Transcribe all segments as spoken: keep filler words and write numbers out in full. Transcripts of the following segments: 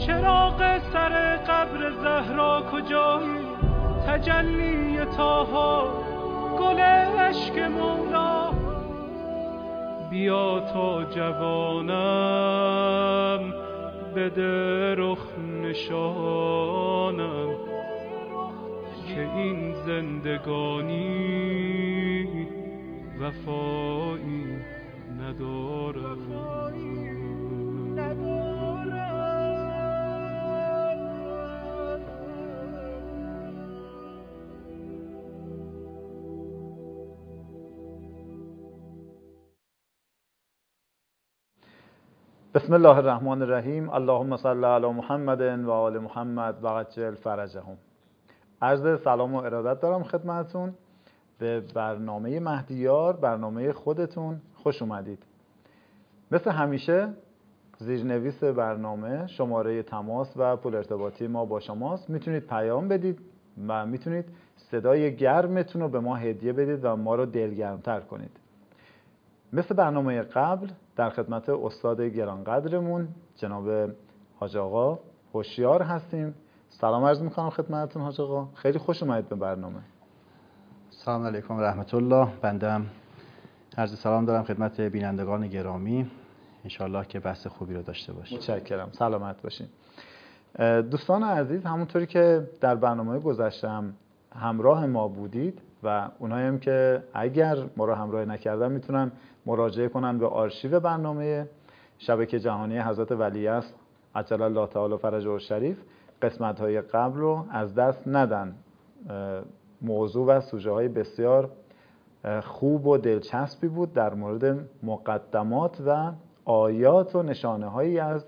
چراغ سر قبر زهرا کجایی؟ تجلی طاها گل عشق مولا. بیا تا جوانم بده رخ نشانم که این زندگانی وفایی ندارم. بسم الله الرحمن الرحیم. اللهم صل علی محمد و آل محمد و عجل فرجهم. عرض سلام و ارادت دارم خدمتتون. به برنامه مهدیار، برنامه خودتون خوش اومدید. مثل همیشه زیرنویس برنامه شماره تماس و پول ارتباطی ما با شماست. میتونید پیام بدید و میتونید صدای گرمتون رو به ما هدیه بدید و ما رو دلگرمتر کنید. مثل برنامه قبل در خدمت استاد گرانقدرمون جناب حاج آقا هوشیار هستیم. سلام عرض میکنم خدمتتون حاج آقا. خیلی خوش اومدید به برنامه. سلام علیکم و رحمت الله. بندم عرض سلام دارم خدمت بینندگان گرامی. انشالله که بحث خوبی رو داشته باشیم. متشکرم. سلامت باشین. دوستان عزیز، همونطوری که در برنامه گذشتم همراه ما بودید و اونایی هم که اگر ما رو همراه نکردن میتونن مراجعه کنن به آرشیو برنامه شبکه جهانی حضرت ولیعصر عجل الله تعالی فرجه الشریف. قسمت های قبل رو از دست ندن. موضوع و سوژه های بسیار خوب و دلچسبی بود در مورد مقدمات و آیات و نشانه هایی از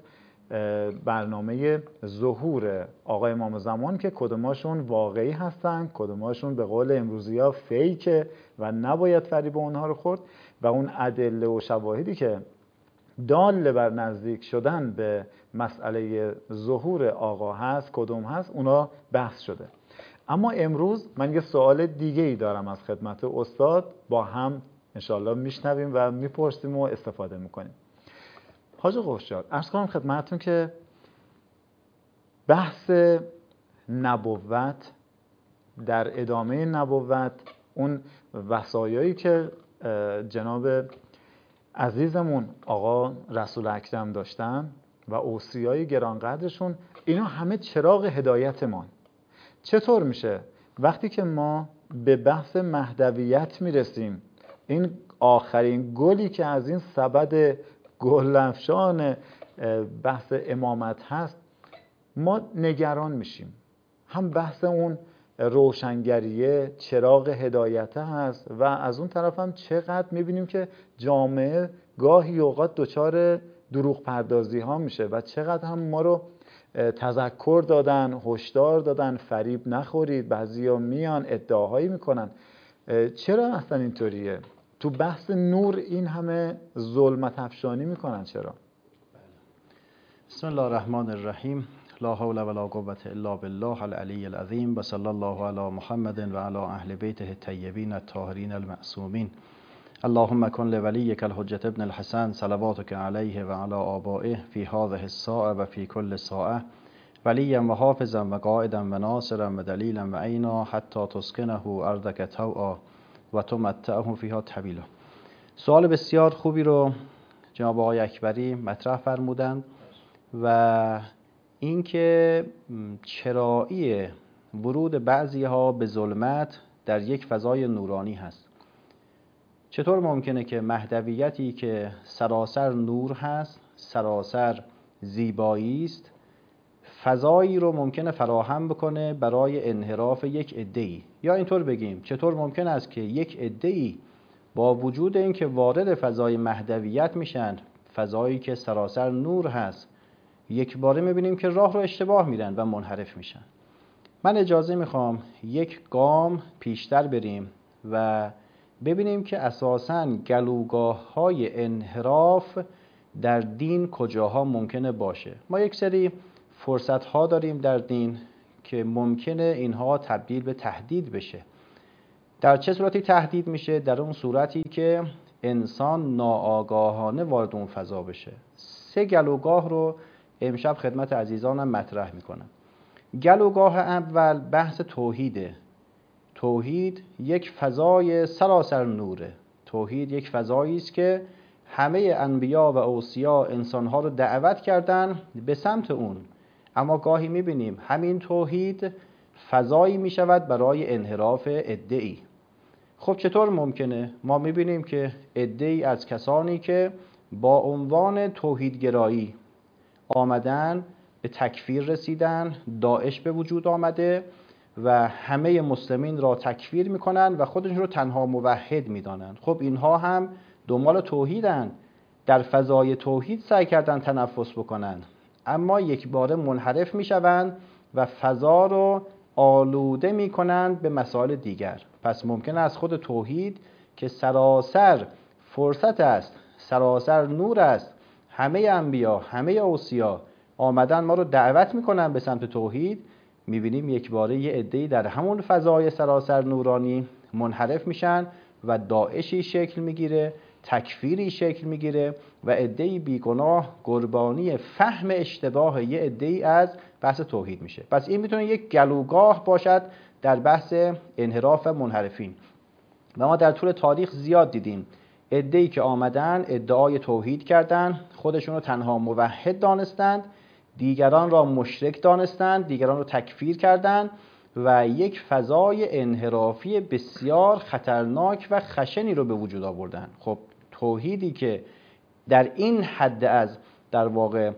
برنامه ظهور آقای امام زمان که کدوماشون واقعی هستن، کدوماشون به قول امروزی ها فیکه و نباید فریب اونها رو خورد و اون ادله و شواهدی که دال بر نزدیک شدن به مسئله ظهور آقا هست کدوم هست، اونا بحث شده. اما امروز من یه سوال دیگه ای دارم از خدمت استاد، با هم انشالله میشنویم و میپرسیم و استفاده میکنیم. حاج آقا هوشیار، عرض کنم خدمتتون که بحث نبوت، در ادامه نبوت اون وصایایی که جناب عزیزمون آقا رسول اکرم داشتن و اوصیای گرانقدرشون، اینا همه چراغ هدایت ما. چطور میشه وقتی که ما به بحث مهدویت میرسیم، این آخرین گلی که از این سبد گل‌افشان بحث امامت هست، ما نگران میشیم. هم بحث اون روشنگریه چراغ هدایت هست و از اون طرف هم چقدر میبینیم که جامعه گاهی اوقات دچار دروغ پردازی ها میشه و چقدر هم ما رو تذکر دادن، هشدار دادن فریب نخورید. بعضیا میان ادعاهایی میکنن. چرا اصلا اینطوریه؟ تو بحث نور این همه ظلمت افشانی میکنن چرا؟ بسم الله الرحمن الرحیم. لا حول ولا قوة الا بالله العلی العظیم و صلی الله علی محمد و علی اهل بیته الطیبین الطاهرین المعصومین. اللهم کن لولیک الحجة ابن الحسن صلواتک علیه و علی آبائه فی هذه الساعة و فی کل ساعة ولیا و حافظا و قائدا و ناصرا و دلیلا و عینا حتی تسکنه ارضک طوعا و تمتعه فیها طویلا. سوال بسیار خوبی رو جناب آقای اکبری مطرح فرمودند و اینکه چرایی ورود بعضی ها به ظلمت در یک فضای نورانی هست. چطور ممکنه که مهدویتی که سراسر نور هست، سراسر زیبایی است، فضایی رو ممکنه فراهم بکنه برای انحراف یک عده‌ای؟ یا اینطور بگیم چطور ممکن است که یک عده‌ای با وجود اینکه وارد فضای مهدویت میشن، فضایی که سراسر نور هست، یک باره میبینیم که راه رو اشتباه میرن و منحرف میشن. من اجازه میخوام یک گام پیشتر بریم و ببینیم که اساساً گلوگاه های انحراف در دین کجاها ممکنه باشه. ما یک سری فرصت ها داریم در دین که ممکنه اینها تبدیل به تهدید بشه. در چه صورتی تهدید میشه؟ در اون صورتی که انسان ناآگاهانه وارد اون فضا بشه. سه گلوگاه رو امشب خدمت عزیزانم مطرح میکنم. گلوگاه اول بحث توحیده. توحید یک فضای سراسر نوره. توحید یک فضایی است که همه انبیا و اوصیا انسانها رو دعوت کردن به سمت اون. اما گاهی میبینیم همین توحید فضایی میشود برای انحراف عده‌ای. خب چطور ممکنه؟ ما میبینیم که عده‌ای از کسانی که با عنوان توحیدگرایی آمدن به تکفیر رسیدن، داعش به وجود آمده و همه مسلمین را تکفیر میکنن و خودشون رو تنها موحد میدانن. خب اینها هم دنبال توحیدن، در فضای توحید سعی کردن تنفس بکنن، اما یک باره منحرف میشوند و فضا رو آلوده میکنند به مسائل دیگر. پس ممکن است خود توحید که سراسر فرصت است، سراسر نور است، همه انبیا، همه اوصیا آمدن ما رو دعوت میکنن به سمت توحید، میبینیم یک باره یه عده‌ای در همون فضای سراسر نورانی منحرف میشن و داعشی شکل میگیره، تکفیری شکل میگیره و عده‌ای بیگناه قربانی فهم اشتباه یه عده‌ای از بحث توحید میشه. پس این میتونه یک گلوگاه باشد در بحث انحراف منحرفین و ما در طول تاریخ زیاد دیدیم عده‌ای که آمدن ادعای توحید کردن، خودشون رو تنها موحد دانستند، دیگران را مشرک دانستند، دیگران را تکفیر کردند و یک فضای انحرافی بسیار خطرناک و خشنی رو به وجود آوردند. خب توحیدی که در این حد از در واقع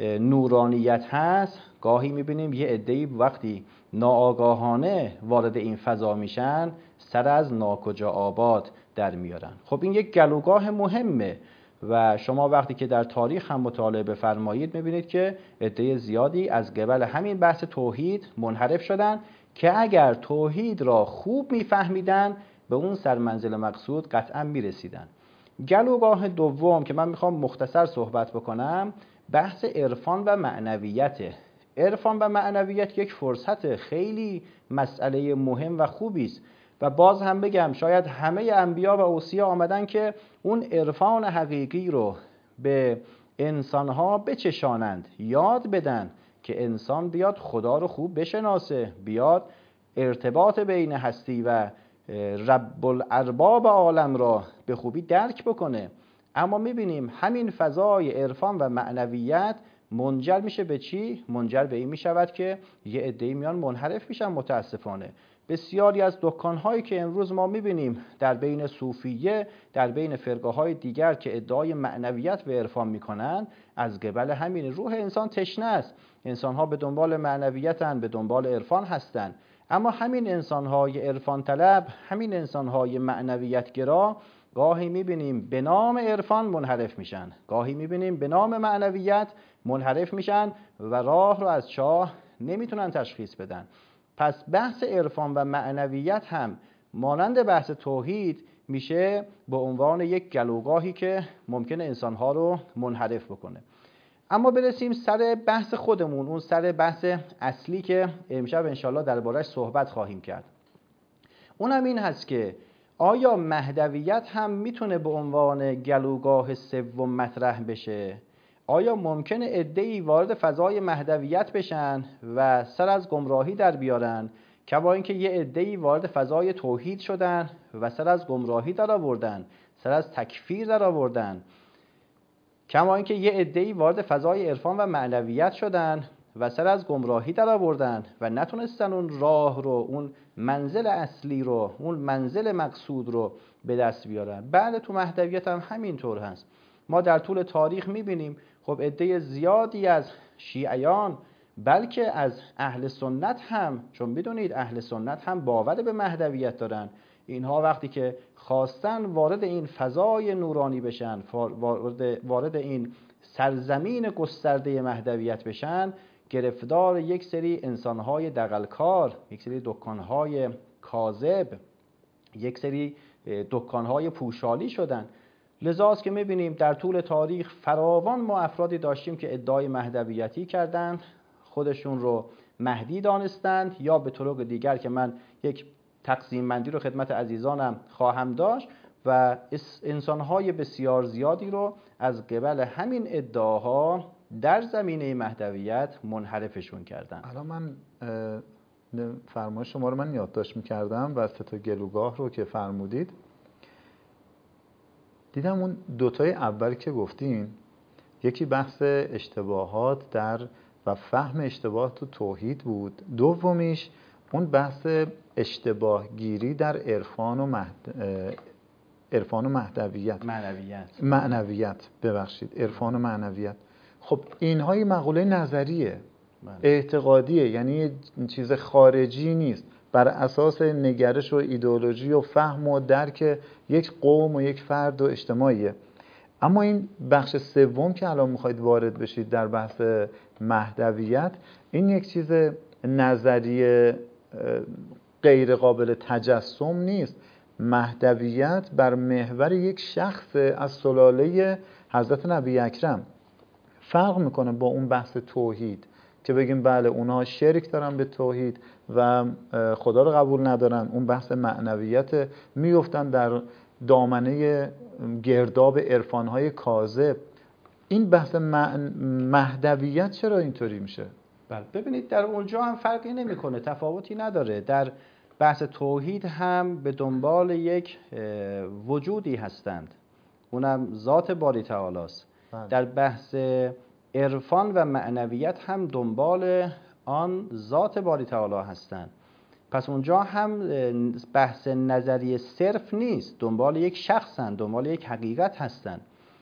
نورانیت هست، گاهی میبینیم یه عده‌ای وقتی ناآگاهانه وارد این فضا میشن سر از ناکجا آباد در میارن. خب این یک گلوگاه مهمه و شما وقتی که در تاریخ هم مطالعه بفرمایید میبینید که عده زیادی از قبل همین بحث توحید منحرف شدن که اگر توحید را خوب میفهمیدن به اون سرمنزل مقصود قطعا میرسیدن. گلوگاه دوم که من میخوام مختصر صحبت بکنم بحث عرفان و معنویته. عرفان و معنویت یک فرصت خیلی مسئله مهم و خوبی است و باز هم بگم شاید همه انبیا و اوصیا آمدن که اون عرفان حقیقی رو به انسانها بچشانند، یاد بدن که انسان بیاد خدا رو خوب بشناسه، بیاد ارتباط بین هستی و رب الارباب عالم را به خوبی درک بکنه. اما میبینیم همین فضای عرفان و معنویت منجر میشه به چی؟ منجر به این میشود که یه عده‌ای میان منحرف میشن. متاسفانه بسیاری از دکان‌هایی که امروز ما می‌بینیم در بین صوفیه، در بین فرقه‌های دیگر که ادعای معنویت و عرفان می‌کنند، از قبل همین روح انسان تشنه است. انسان‌ها به دنبال معنویتن، به دنبال عرفان هستند. اما همین انسان‌های عرفان طلب، همین انسان‌های معنویت گرا، گاهی می‌بینیم به نام عرفان منحرف میشن، گاهی می‌بینیم به نام معنویت منحرف میشن و راه رو از چاه نمیتونن تشخیص بدن. پس بحث عرفان و معنویت هم مانند بحث توحید میشه به عنوان یک گلوگاهی که ممکنه انسانها رو منحرف بکنه. اما برسیم سر بحث خودمون، اون سر بحث اصلی که امشب انشالله درباره‌اش صحبت خواهیم کرد. اونم این هست که آیا مهدویت هم میتونه به عنوان گلوگاه سوم مطرح بشه؟ آیا ممکنه عده‌ای وارد فضای مهدویت بشن و سر از گمراهی در بیارن، که با اینکه یه عده‌ای وارد فضای توحید شدن و سر از گمراهی در آوردن، سر از تکفیر در آوردن، کما اینکه یه عده‌ای وارد فضای عرفان و معنویت شدن و سر از گمراهی در آوردن و نتونستن اون راه رو، اون منزل اصلی رو، اون منزل مقصود رو به دست بیارن. بعد تو مهدویت هم همینطور هست. ما در طول تاریخ میبینیم خب عده زیادی از شیعیان بلکه از اهل سنت هم، چون بدونید اهل سنت هم باور به مهدویت دارن، اینها وقتی که خواستن وارد این فضای نورانی بشن، وارد, وارد این سرزمین گسترده مهدویت بشن، گرفتار یک سری انسانهای دغلکار، یک سری دکانهای کاذب، یک سری دکانهای پوشالی شدن. لذاست که میبینیم در طول تاریخ فراوان ما افرادی داشتیم که ادعای مهدویتی کردند، خودشون رو مهدی دانستند، یا به طرق دیگر که من یک تقسیم بندی رو خدمت عزیزانم خواهم داشت، و انسانهای بسیار زیادی رو از قبل همین ادعاها در زمینه مهدویت منحرفشون کردن. الان من فرمایش شما رو من یادداشت می‌کردم و سه تا گلوگاه رو که فرمودید دیدم اون دوتای اول که گفتین، یکی بحث اشتباهات در و فهم اشتباه تو توحید بود، دومیش اون بحث اشتباه گیری در عرفان و مهد... عرفان و مهدویت معنویت معنویت ببخشید عرفان و معنویت. خب اینها یه مقوله نظریه، اعتقادیه، یعنی چیز خارجی نیست، بر اساس نگرش و ایدئولوژی و فهم و درک یک قوم و یک فرد و اجتماعیه. اما این بخش سوم که الان میخواید وارد بشید در بحث مهدویت، این یک چیز نظریه غیر قابل تجسم نیست. مهدویت بر محور یک شخص از سلاله حضرت نبی اکرم فرق میکنه با اون بحث توحید که بگیم بله اونها شرک دارن به توحید و خدا رو قبول ندارن. اون بحث معنویت، میفتن در دامنه گرداب عرفانهای کاذب. این بحث مهدویت چرا اینطوری میشه؟ بله ببینید در اونجا هم فرقی نمیکنه، تفاوتی نداره. در بحث توحید هم به دنبال یک وجودی هستند، اونم ذات باری تعالی است. در بحث عرفان و معنویت هم دنبال آن ذات باری تعالی هستند. پس اونجا هم بحث نظریه صرف نیست، دنبال یک شخصن، دنبال یک حقیقت هستن.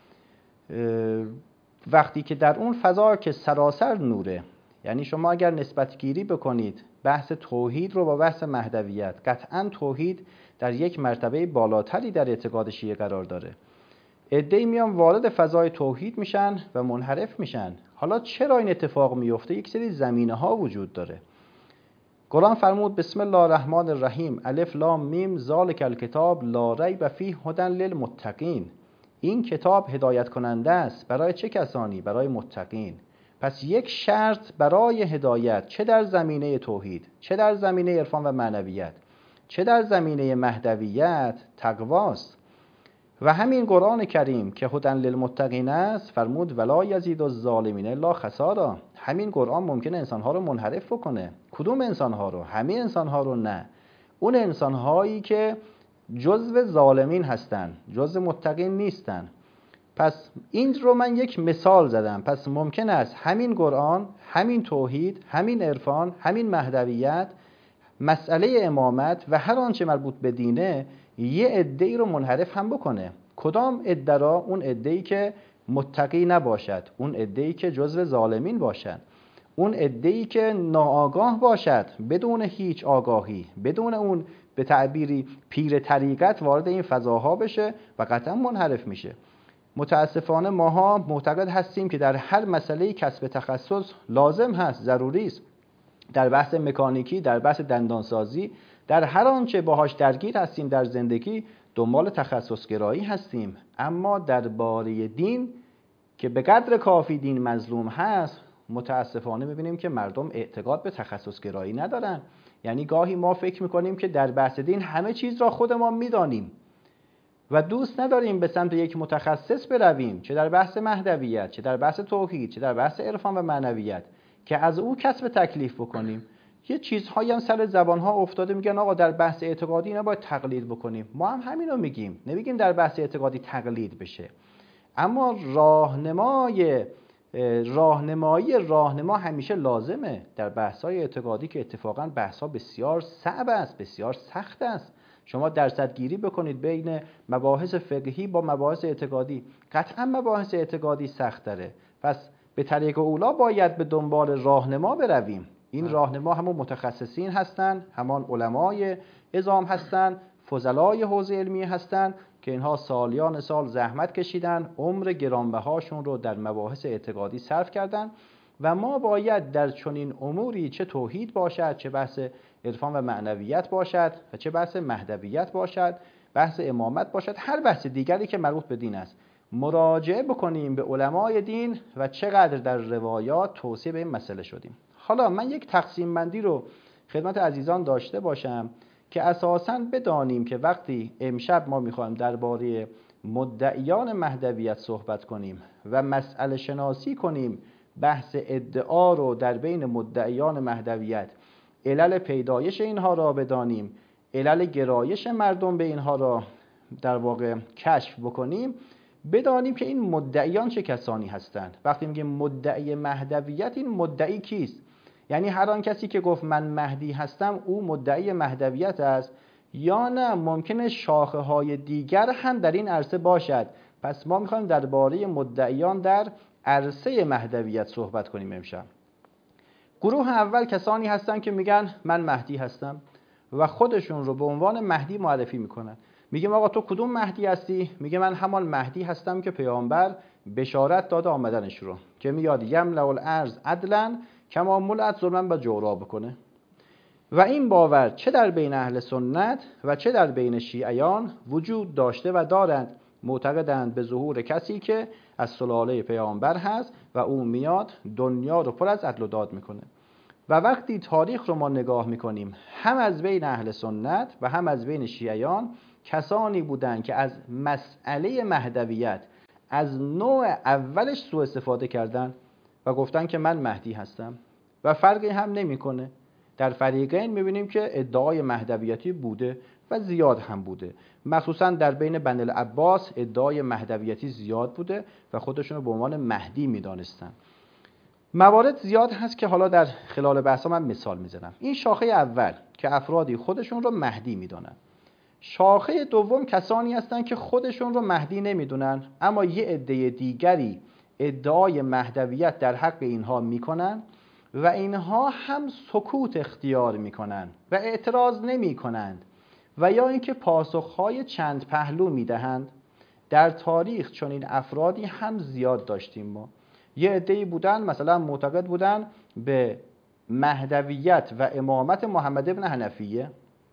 وقتی که در اون فضا که سراسر نوره، یعنی شما اگر نسبت گیری بکنید بحث توحید رو با بحث مهدویت، قطعا توحید در یک مرتبه بالاتری در اعتقاد شیعه قرار داره. عده‌ای میان وارد فضای توحید میشن و منحرف میشن. حالا چرا این اتفاق میفته؟ یک سری زمینه ها وجود داره. قرآن فرمود بسم الله الرحمن الرحیم الف لام میم ذالک الکتاب لا ریب فیه هدی للمتقین. این کتاب هدایت کننده است. برای چه کسانی؟ برای متقین. پس یک شرط برای هدایت، چه در زمینه توحید، چه در زمینه عرفان و معنویت، چه در زمینه مهدویت، تقواست. و همین قرآن کریم که هدی للمتقین است فرمود ولا یزید الظالمین الا خسارا. همین قرآن ممکنه انسانها رو منحرف بکنه. کدوم انسانها رو؟ همه انسانها رو نه. اون انسانهایی که جزو ظالمین هستن، جزو متقین نیستن. پس این رو من یک مثال زدم. پس ممکن است همین قرآن، همین توحید، همین عرفان، همین مهدویت، مسئله امامت و هر آنچه مربوط به دینه یه عده‌ای رو منحرف هم بکنه. کدام عده را؟ اون عده‌ای که متقی نباشد، اون عده‌ای که جزو ظالمین باشد، اون عده‌ای که ناآگاه باشد، بدون هیچ آگاهی، بدون اون به تعبیری پیر طریقت وارد این فضاها بشه و قطعا منحرف میشه. متاسفانه ماها معتقد هستیم که در هر مسئله کسب تخصص لازم هست، ضروری است. در بحث مکانیکی، در بحث دندانسازی، در هر آنچه باهاش درگیر هستیم در زندگی دنبال تخصص گرایی هستیم. اما درباره دین که به قدر کافی دین مظلوم هست، متاسفانه می‌بینیم که مردم اعتقاد به تخصص گرایی ندارن. یعنی گاهی ما فکر می‌کنیم که در بحث دین همه چیز را خودمان می‌دانیم و دوست نداریم به سمت یک متخصص برویم، چه در بحث مهدویت، چه در بحث توحید، چه در بحث عرفان و معنویت، که از او کسب تکلیف بکنیم. یه چیزهایی هم سر زبانها افتاده میگن آقا در بحث اعتقادی نباید تقلید بکنیم. ما هم همینو میگیم، نمیگیم در بحث اعتقادی تقلید بشه. اما راهنمای راهنمایی راهنما همیشه لازمه در بحث‌های اعتقادی که اتفاقاً بحث‌ها بسیار صعب است، بسیار سخت است. شما درصدگیری بکنید بین مباحث فقهی با مباحث اعتقادی، قطعاً مباحث اعتقادی سخت داره. پس به طریق اولا باید به دنبال راهنما برویم. این راهنما همون متخصصین هستند، همان علمای عظام هستند، فضلای حوزه علمی هستند که اینها سالیان سال زحمت کشیدن، عمر گرانبهاشون رو در مباحث اعتقادی صرف کردن و ما باید در چنین اموری، چه توحید باشد، چه بحث عرفان و معنویت باشد و چه بحث مهدویت باشد، بحث امامت باشد، هر بحث دیگری که مربوط به دین است، مراجعه بکنیم به علمای دین و چقدر در روایات توصیه به این مسئله شدیم. حالا من یک تقسیم بندی رو خدمت عزیزان داشته باشم که اساساً بدانیم که وقتی امشب ما میخوایم درباره مدعیان مهدویت صحبت کنیم و مسئله شناسی کنیم بحث ادعا رو در بین مدعیان مهدویت، علل پیدایش اینها را بدانیم، علل گرایش مردم به اینها را در واقع کشف بکنیم، بدانیم که این مدعیان چه کسانی هستند. وقتی میگیم مدعی مهدویت، این مدعی کیست؟ یعنی هر آن کسی که گفت من مهدی هستم او مدعی مهدویت است، یا نه ممکنه شاخه های دیگر هم در این عرصه باشد. پس ما میخوایم درباره مدعیان در عرصه مهدویت صحبت کنیم امشب. گروه اول کسانی هستند که میگن من مهدی هستم و خودشون رو به عنوان مهدی معرفی میکنن. میگیم آقا تو کدوم مهدی هستی؟ میگه من همان مهدی هستم که پیامبر بشارت داده آمدنش رو، که میاد یملأ الارض عدلا کما ملئت ظلما و جورا بکنه. و این باور چه در بین اهل سنت و چه در بین شیعیان وجود داشته و دارند. معتقدند به ظهور کسی که از سلاله پیامبر هست و او میاد دنیا رو پر از عدل و داد میکنه. و وقتی تاریخ رو ما نگاه میکنیم، هم از بین اهل سنت و هم از بین شیعیان کسانی بودند که از مسئله مهدویت از نوع اولش سوء استفاده کردن و گفتن که من مهدی هستم و فرقی هم نمیکنه. در فریقین میبینیم که ادعای مهدویتی بوده و زیاد هم بوده، مخصوصا در بین بنی العباس ادعای مهدویتی زیاد بوده و خودشون رو به عنوان مهدی میدانستن. موارد زیاد هست که حالا در خلال بحثا من مثال میزنم. این شاخه اول که افرادی خودشون رو مهدی میدونن. شاخه دوم کسانی هستن که خودشون رو مهدی نمیدونن، اما یه عده دیگری ادعای مهدویت در حق اینها میکنن و اینها هم سکوت اختیار میکنن و اعتراض نمی کنند و یا اینکه پاسخهای چند پهلو میدهند. در تاریخ چون این افرادی هم زیاد داشتیم. ما یه عده‌ای بودن مثلا معتقد بودن به مهدویت و امامت محمد ابن حنفیه،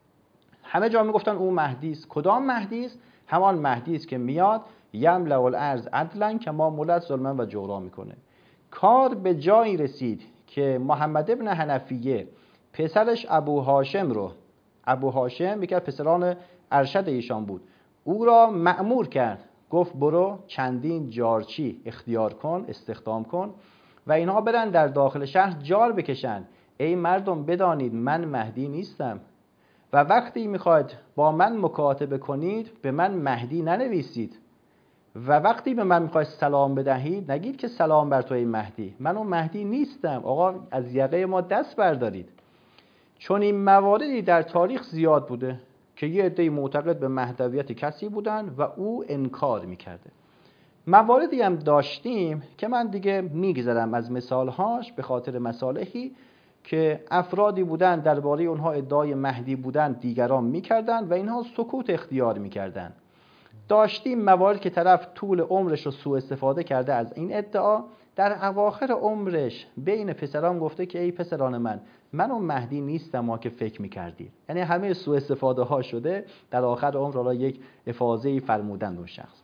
همه جا میگفتن او مهدی است. کدام مهدی است؟ همان مهدی است که میاد یملأ الارض عدلا کما ملئت ظلما و جورا میکنه. کار به جایی رسید که محمد ابن حنفیه پسرش ابو هاشم رو، ابو هاشم یکی از پسران ارشد ایشان بود، او را مأمور کرد، گفت برو چندین جارچی اختیار کن، استخدام کن و اینها برن در داخل شهر جار بکشن. ای مردم بدانید من مهدی نیستم و وقتی میخواید با من مکاتبه کنید به من مهدی ننویسید و وقتی به من میخواید سلام بدهید نگید که سلام بر توی مهدی، من اون مهدی نیستم. آقا از یقه ما دست بردارید. چون این مواردی در تاریخ زیاد بوده که یه عده معتقد به مهدویت کسی بودن و او انکار میکرده. مواردی هم داشتیم که من دیگه میگذرم از مثالهاش به خاطر مصالحی که افرادی بودن درباره اونها ادعای مهدی بودن دیگران میکردن و اینها سکوت اختیار میکردن. داشتیم موارد که طرف طول عمرش رو سوء استفاده کرده از این ادعا، در اواخر عمرش بین پسران گفته که ای پسران من، من اون مهدی نیستم ما که فکر میکردید. یعنی همه سوء استفاده ها شده، در آخر عمر را یک افاضه‌ای فرمودند اون شخص.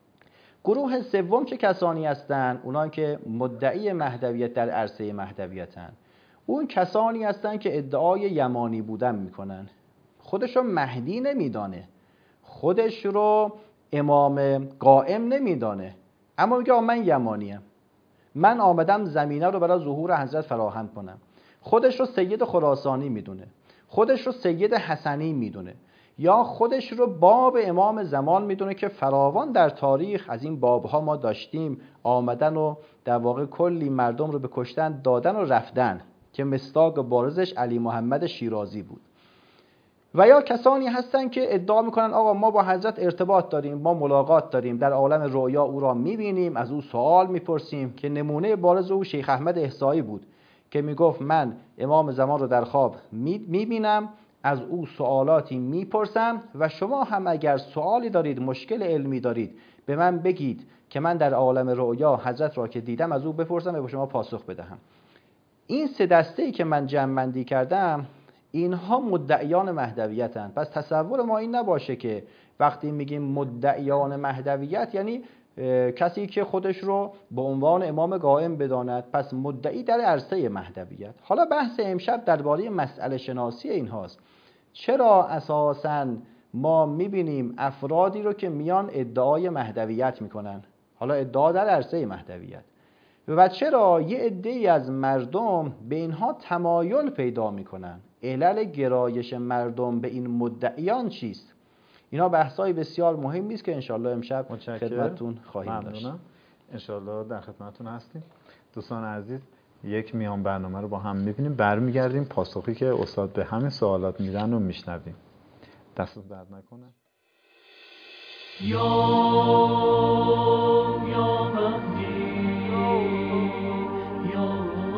گروه سوم چه کسانی هستند؟ اونان که مدعی مهدویت در عرصه مهدویتن. اون کسانی هستند که ادعای یمانی بودن میکنن، خودش رو مهدی نمیدانه، خودش رو امام قائم نمیدانه، اما میگه من یمانیم، من آمدم زمینه رو برای ظهور حضرت فراهم کنم. خودش رو سید خراسانی میدونه، خودش رو سید حسنی میدونه، یا خودش رو باب امام زمان میدونه که فراوان در تاریخ از این بابها ما داشتیم، آمدن و در واقع کلی مردم رو به کشتن دادن و رفتن که مصداق بارزش علی محمد شیرازی بود. و یا کسانی هستن که ادعا میکنن آقا ما با حضرت ارتباط داریم، ما ملاقات داریم، در عالم رؤیا او را میبینیم، از او سوال میپرسیم، که نمونه بارز او شیخ احمد احصایی بود که میگفت من امام زمان رو در خواب میبینم، از او سوالاتی میپرسم و شما هم اگر سوالی دارید، مشکل علمی دارید، به من بگید که من در عالم رؤیا حضرت را که دیدم از او بپرسم و به شما پاسخ بدهم. این سه دسته‌ای که من جمع بندی کردم اینها مدعیان مهدویتن. پس تصور ما این نباشه که وقتی میگیم مدعیان مهدویت یعنی کسی که خودش رو به عنوان امام قائم بداند، پس مدعی در عرصه مهدویت. حالا بحث امشب درباره مسئله شناسی اینهاست. چرا اساساً ما میبینیم افرادی رو که میان ادعای مهدویت میکنن، حالا ادعا در عرصه مهدویت، و چرا یه عده‌ای از مردم به اینها تمایل پیدا میکنن؟ علل گرایش مردم به این مدعیان چیست؟ اینا بحث‌های بسیار مهمی است که انشالله امشب خدمتتون خواهیم داشت. انشالله در خدمتتون هستیم. دوستان عزیز، یک میان برنامه رو با هم می‌بینیم، برمیگردیم پاسخی که استاد به همین سوالات میدن رو میشنویم. دستتون درد نکنه. یا یا مهدی یا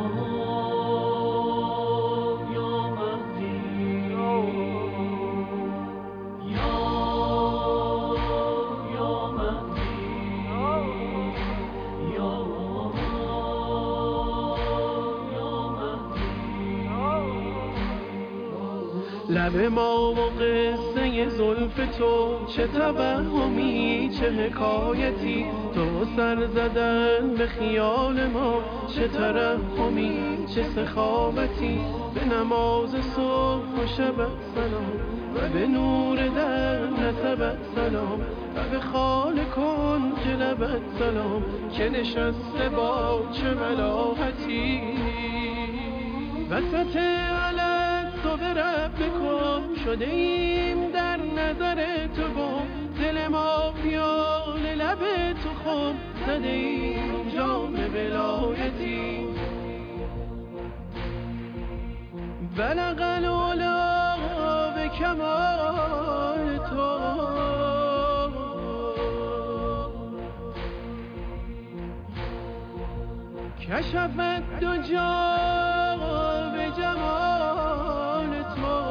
یا مهدی یا یا مهدی یا لب ما و قصه زلف تو، چه توهمی چه حکایتی، تو سر زدن به خیال ما، چه ترحمی چه سخاوتی، به نماز صبح و شب سلام، و به نور در نسبت سلام، و به خال کن که لبت سلام، که نشسته با چه ملاحتی وسط علت تو به رب کن، شده ایم در نظر تو با دل ما پیال لب تو خم، زده ایم جام ولایتی بلغ العلا به کمال تو، کشفت دو جا به جمال تو،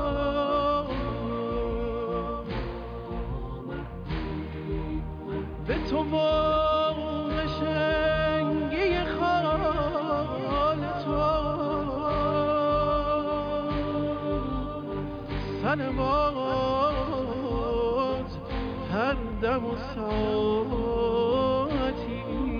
به تو و قشنگی خال تو صلوات هر دم و ساعتی.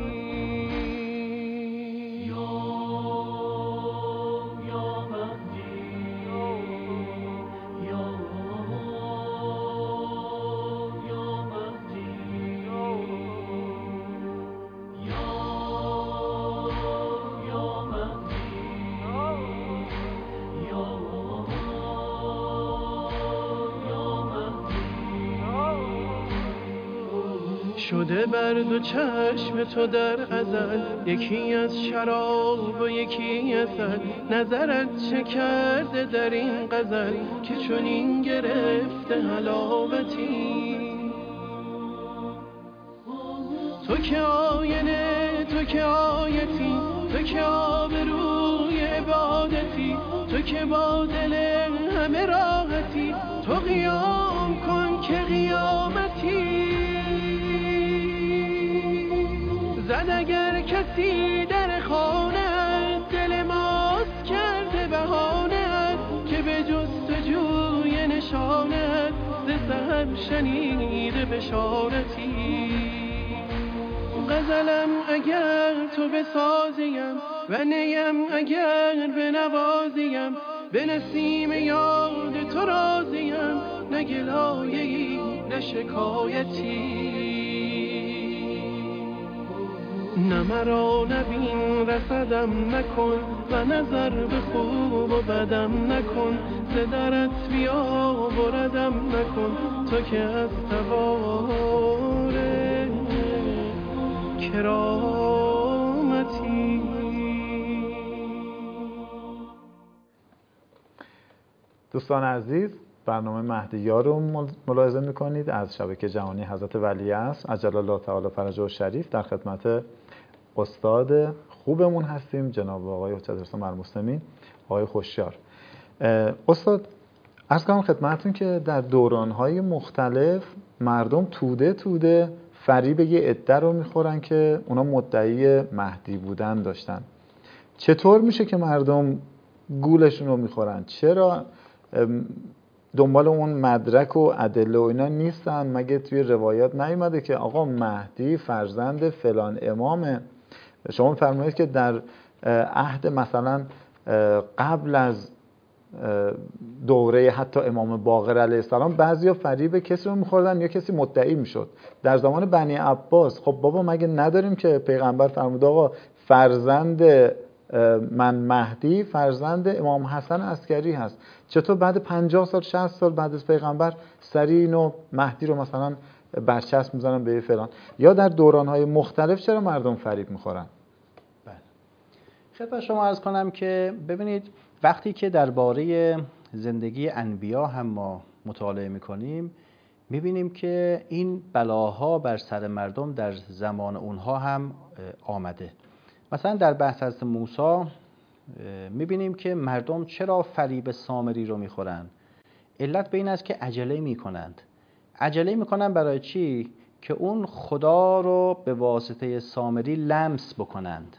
شده بر دو چشم تو در ازل، یکی از شراب و یکی عسل، نظرت چه کرده در این غزل، که چون این گرفته حلاوتی، تو که آینه تو که آیتی، تو که آبروی عبادتی، تو که با دل همه راحتی، تو قیام کن که قیامتی، زد اگر کسی در خانه، دل ماست کرده بهانه، که به جستجوی نشانه، ز سحر شنیده بشارتی، غزلم اگر تو بسازیم و نیم اگر بنوازیم، به نسیم یاد تو راضیم، نه گلایه‌ای نه شکایتی، نه مرا نبین رسدم نکن، و نظر به خوب و بدم نکن، ز درت بیا بردم نکن، تو که از سوار کرامتی. دوستان عزیز، برنامه مهدی‌ها رو ملاحظه می‌کنید از شبکه جهانی حضرت ولیعصر عجل الله تعالی فرجه الشریف. در خدمت استاد خوبمون هستیم، جناب آقای حجت رسول المسلمین، آقای خوشیار. استاد، عرض کنم خدمتتون که در دوران‌های مختلف مردم توده توده فریب یه عده رو میخورن که اونا مدعی مهدی بودن داشتن. چطور میشه که مردم گولشون رو میخورن؟ چرا دنبال اون مدرک و ادله و اینا نیستن؟ مگه توی روایات نیومده که آقا مهدی فرزند فلان امامه؟ شما فرمایید که در عهد مثلا قبل از دوره حتی امام باقر علیه السلام بعضیا فریب کسی رو میخوردن یا کسی مدعی میشد. در زمان بنی عباس خب بابا مگه نداریم که پیغمبر فرمود آقا فرزند من مهدی فرزند امام حسن عسکری هست. چطور بعد پنجاه سال شصت سال بعد از پیغمبر سریع اینو مهدی رو مثلا برچسب میزنن به فلان؟ یا در دوران‌های مختلف چرا مردم فریب میخورن؟ بله. خدمت شما عرض کنم که ببینید وقتی که درباره زندگی انبیا هم ما مطالعه میکنیم میبینیم که این بلاها بر سر مردم در زمان اونها هم آمده. مثلا در بحث حضرت موسی میبینیم که مردم چرا فریب سامری رو میخورن؟ علت به این است که عجله میکنند. عجله میکنن برای چی؟ که اون خدا رو به واسطه سامری لمس بکنند.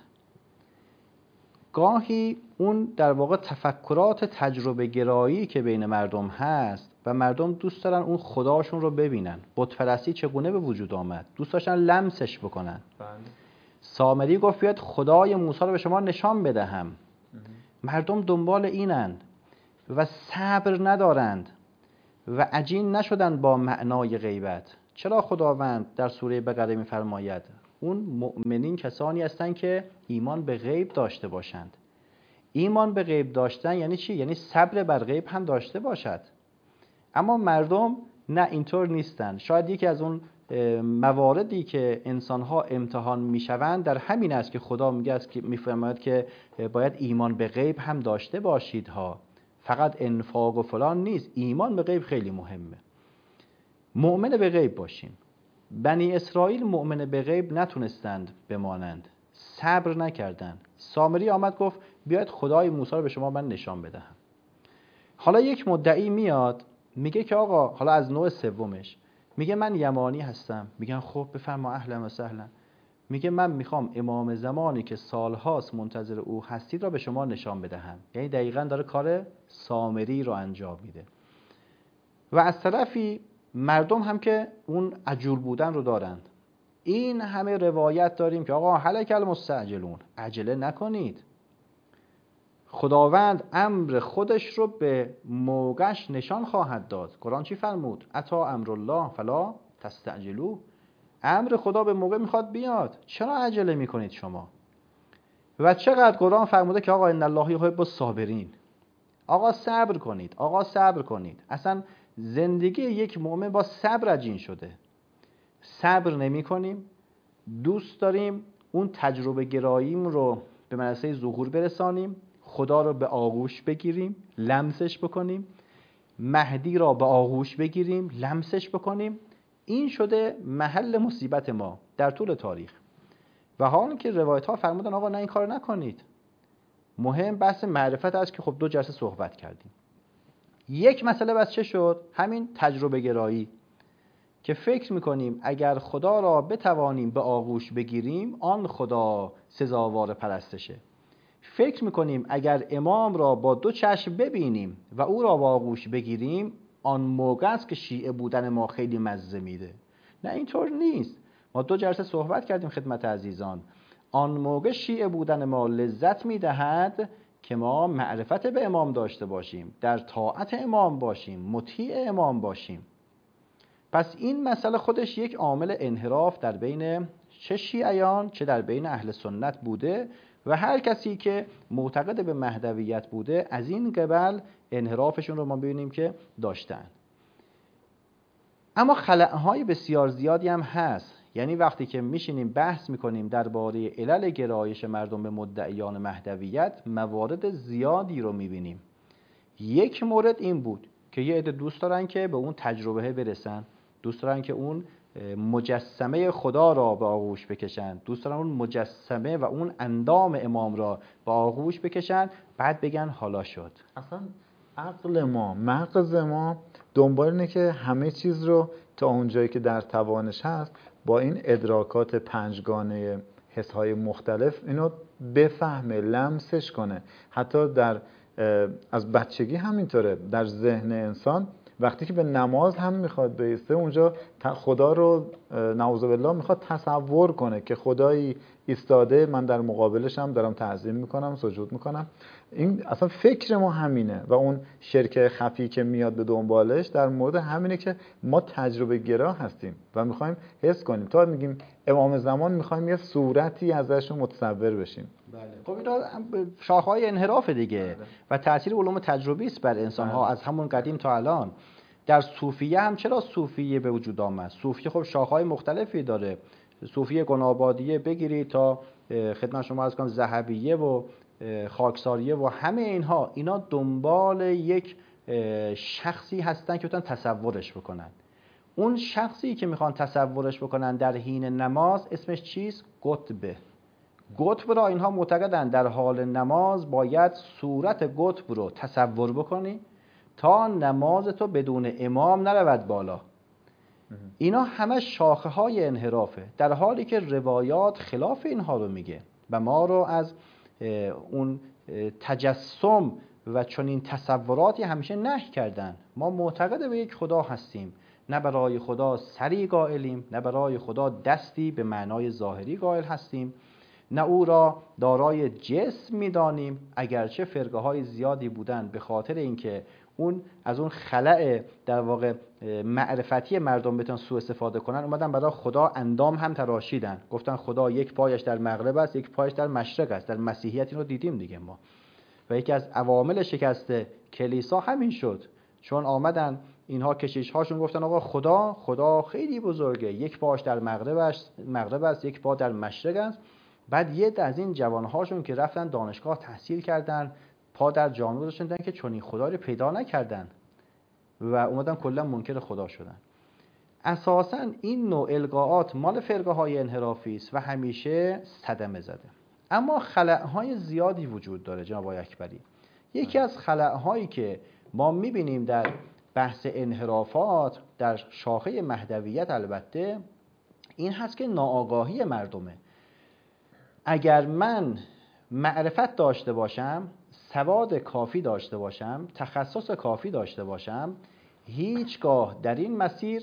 گاهی اون در واقع تفکرات تجربه گرایی که بین مردم هست و مردم دوست دارن اون خداشون رو ببینن. بت پرستی چگونه به وجود آمد؟ دوست داشتن لمسش بکنن. بله. سامری گفت بیاد خدای موسی رو به شما نشان بدهم. مردم دنبال اینند و صبر ندارند و عجین نشدن با معنای غیبت. چرا خداوند در سوره بقره می‌فرماید اون مؤمنین کسانی هستند که ایمان به غیب داشته باشند؟ ایمان به غیب داشتن یعنی چی؟ یعنی صبر بر غیب هم داشته باشد. اما مردم نه، اینطور نیستن. شاید یکی از اون مواردی که انسان‌ها امتحان می‌شوند در همین است که خدا میگه است که می‌فرماید که باید ایمان به غیب هم داشته باشید ها. فقط انفاق و فلان نیست، ایمان به غیب خیلی مهمه. مؤمن به غیب باشیم. بنی اسرائیل مؤمن به غیب نتونستند بمانند، صبر نکردند. سامری آمد گفت بیاید خدای موسی رو به شما من نشان بدهم. حالا یک مدعی میاد میگه که آقا، حالا از نوع سومش میگه من یمانی هستم. میگن خب بفرما اهلا و سهلا. میگه من میخوام امام زمانی که سالهاست منتظر او هستید را به شما نشان بدهم. یعنی دقیقاً داره کار سامری رو انجام میده. و از طرفی مردم هم که اون عجول بودن رو دارند. این همه روایت داریم که آقا هلک المستعجلون، عجله نکنید، خداوند امر خودش رو به موقعش نشان خواهد داد. قرآن چی فرمود؟ اتا امر الله فلا تستعجلوه. امر خدا به موقع میخواد بیاد، چرا عجله میکنید شما؟ و چقدر قرآن فرموده که آقا ان الله یحب الصابرین. آقا صبر کنید، آقا صبر کنید. اصلا زندگی یک مؤمن با صبر عجین شده. صبر نمی کنیم، دوست داریم اون تجربه گراییم رو به منصه ظهور برسانیم، خدا رو به آغوش بگیریم، لمسش بکنیم، مهدی را به آغوش بگیریم، لمسش بکنیم. این شده محل مصیبت ما در طول تاریخ. و حال که روایت ها فرمودن آقا نه این کار نکنید. مهم بحث معرفت است که خب دو جلسه صحبت کردیم. یک مسئله بس چه شد؟ همین تجربه گرایی که فکر میکنیم اگر خدا را بتوانیم به آغوش بگیریم آن خدا سزاوار پرستشه. فکر میکنیم اگر امام را با دو چشم ببینیم و او را با آغوش بگیریم آن موقع است که شیعه بودن ما خیلی مزه میده. نه اینطور نیست. ما دو جلسه صحبت کردیم خدمت عزیزان. آن موقع شیعه بودن ما لذت میدهد که ما معرفت به امام داشته باشیم، در طاعت امام باشیم، مطیع امام باشیم. پس این مسئله خودش یک عامل انحراف در بین چه شیعیان چه در بین اهل سنت بوده و هر کسی که معتقد به مهدویت بوده از این قبل انحرافشون رو ما ببینیم که داشتن. اما خلأهای بسیار زیادی هم هست. یعنی وقتی که میشینیم بحث میکنیم درباره علل گرایش مردم به مدعیان مهدویت موارد زیادی رو میبینیم. یک مورد این بود که یه عده دوست دارن که به اون تجربه برسن، دوست دارن که اون مجسمه خدا را به آغوش بکشن، دوست دارن اون مجسمه و اون اندام امام را به آغوش بکشن، بعد بگن حالا شد. اصلا عقل ما، مغز ما دنبال اینه که همه چیز رو تا اونجایی که در توانش هست با این ادراکات پنجگانه حسهای مختلف اینو بفهمه، لمسش کنه. حتی در از بچگی همینطوره. در ذهن انسان وقتی که به نماز هم میخواد بیسته اونجا خدا رو نعوذ بالله میخواد تصور کنه که خدایی ایستاده، من در مقابلشم دارم تعظیم میکنم، سجود میکنم. این اصلا فکر ما همینه و اون شرک خفی که میاد به دنبالش در مورد همینه که ما تجربه گرا هستیم و میخوایم حس کنیم. تا میگیم امام زمان میخوایم یه صورتی ازش متصور بشیم. بله. خب اینا شاخه‌های انحراف دیگه. بله. و تاثیر علوم تجربی است بر انسان ها. بله. از همون قدیم تا الان. در صوفیه هم چرا صوفیه به وجود آمد؟ صوفیه خب شاخه‌های مختلفی داره. صوفیه گنابادیه بگیرید تا خدمت شما عرض کنم ذهبیه و خاکساریه و همه اینها، اینا دنبال یک شخصی هستن که بتونن تصورش بکنن. اون شخصی که میخوان تصورش بکنن در حین نماز اسمش چیست؟ قطبه. قطب را اینها معتقدن در حال نماز باید صورت قطب رو تصور بکنی تا نماز تو بدون امام نرود بالا. اینا همه شاخه های انحرافه، در حالی که روایات خلاف اینها رو میگه و ما رو از اون تجسم و چنین تصوراتی همیشه نهی کردن. ما معتقد به یک خدا هستیم، نه برای خدا سری قائلیم، نه برای خدا دستی به معنای ظاهری قائل هستیم، نه او را دارای جسم میدانیم. اگرچه فرقه های زیادی بودن به خاطر اینکه اون از اون خلأ در واقع معرفتی مردم بتونن سوء استفاده کنن، اومدن برای خدا اندام هم تراشیدن، گفتن خدا یک پایش در مغرب است، یک پایش در مشرق است. در مسیحیت این رو دیدیم دیگه ما. و یکی از عوامل شکست کلیسا همین شد، چون آمدن اینها کشیش هاشون گفتن آقا خدا خدا خیلی بزرگه، یک پاش در مغرب است، مغرب است، یک پا در مشرق است. بعد یه از این جوان هاشون که رفتن دانشگاه تحصیل کردن، پا در جامعه گذاشتن که چون این خدا رو پیدا نکردن و اومدن کلا منکر خدا شدن. اساساً این نوع القاءات مال فرقه های انحرافی است و همیشه صدمه زده. اما خلأهای زیادی وجود داره جناب آقای اکبری. یکی از خلأهایی که ما میبینیم در بحث انحرافات در شاخه مهدویت البته این هست که ناآگاهی مردمه. اگر من معرفت داشته باشم، سواد کافی داشته باشم، تخصص کافی داشته باشم، هیچگاه در این مسیر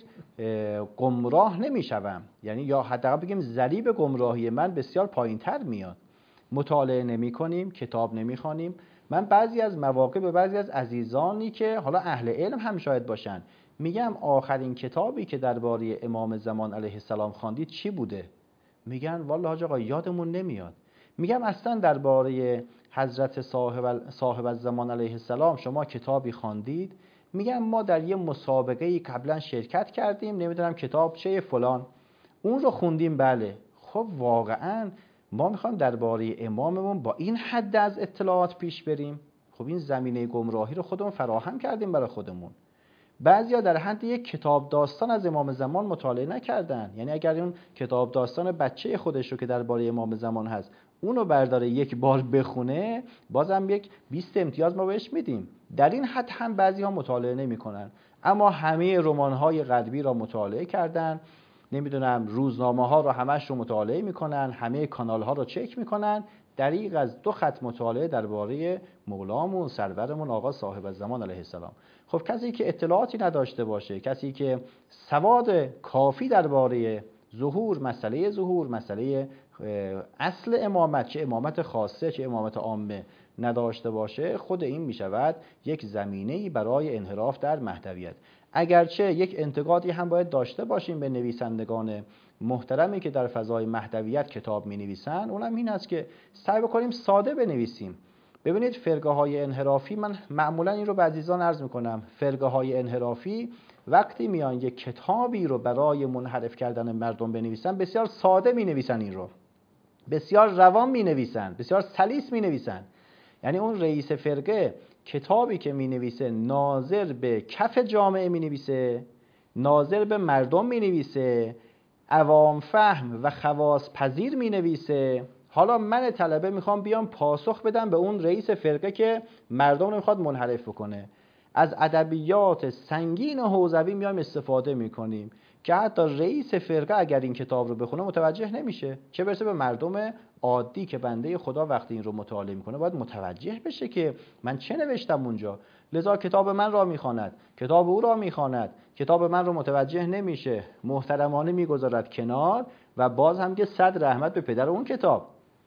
گمراه نمیشوم. یعنی یا حداقل بگیم ضریب گمراهی من بسیار پایینتر میاد. مطالعه نمی کنیم، کتاب نمی خوانیم. من بعضی از مواقع به بعضی از عزیزانی که حالا اهل علم هم شاید باشن میگم آخرین کتابی که درباره امام زمان علیه السلام خواندید چی بوده؟ میگن والله حاج آقا یادمون نمیاد. میگم اصلا درباره حضرت صاحب صاحب الزمان علیه السلام شما کتابی خواندید؟ میگم ما در یه مسابقه قبلا شرکت کردیم، نمیدونم کتاب چه فلان، اون رو خوندیم. بله. خب واقعا ما میخوایم درباره اماممون با این حد از اطلاعات پیش بریم؟ خب این زمینه گمراهی رو خودمون فراهم کردیم برای خودمون. بعضیا در حد یک کتاب داستان از امام زمان مطالعه نکردن. یعنی اگر اون کتاب داستان بچه خودش رو که درباره امام زمان هست اونو برداره یک بار بخونه، بازم یک بیست امتیاز ما بهش میدیم. در این حد هم بعضی ها مطالعه نمیکنن. اما همه رمان های غربی را مطالعه کردن، نمیدونم روزنامه ها رو همش رو مطالعه میکنن، همه کانال ها رو چک میکنن. دریغ از دو خط مطالعه درباره مولامون سرورمون آقا صاحب الزمان علیه السلام. خب کسی که اطلاعاتی نداشته باشه، کسی که سواد کافی درباره ظهور، مسئله ظهور، مسئله اصل امامت، چه امامت خاصه چه امامت عامه نداشته باشه، خود این میشود یک زمینه‌ای برای انحراف در مهدویت. اگرچه یک انتقادی هم باید داشته باشیم به نویسندگان محترمی که در فضای مهدویت کتاب می‌نویسن، اونم این است که سعی بکنیم ساده بنویسیم. ببینید فرقه های انحرافی، من معمولا این رو به عزیزان عرض میکنم، فرقه های انحرافی وقتی میان یک کتابی رو برای منحرف کردن مردم بنویسن، بسیار ساده مینویسن، این رو بسیار روان مینویسن، بسیار سلیس مینویسن. یعنی اون رئیس فرقه کتابی که مینویسه ناظر به کف جامعه مینویسه، ناظر به مردم مینویسه، عوام فهم و خواص پذیر مینویسه. حالا من طلبه میخوام بیام پاسخ بدم به اون رئیس فرقه که مردم رو میخواد منحرف بکنه. از ادبیات سنگین حوزوی میایم استفاده میکنیم که حتی رئیس فرقه اگر این کتاب رو بخونه متوجه نمیشه، چه برسه به مردم عادی که بنده خدا وقتی این رو مطالعه میکنه باید متوجه بشه که من چه نوشتم اونجا. لذا کتاب من را میخواند، کتاب او را میخواند، کتاب من رو متوجه نمیشه، محترمانه میگذارد کنار و باز هم که صد رحمت به پدر اون کتاب.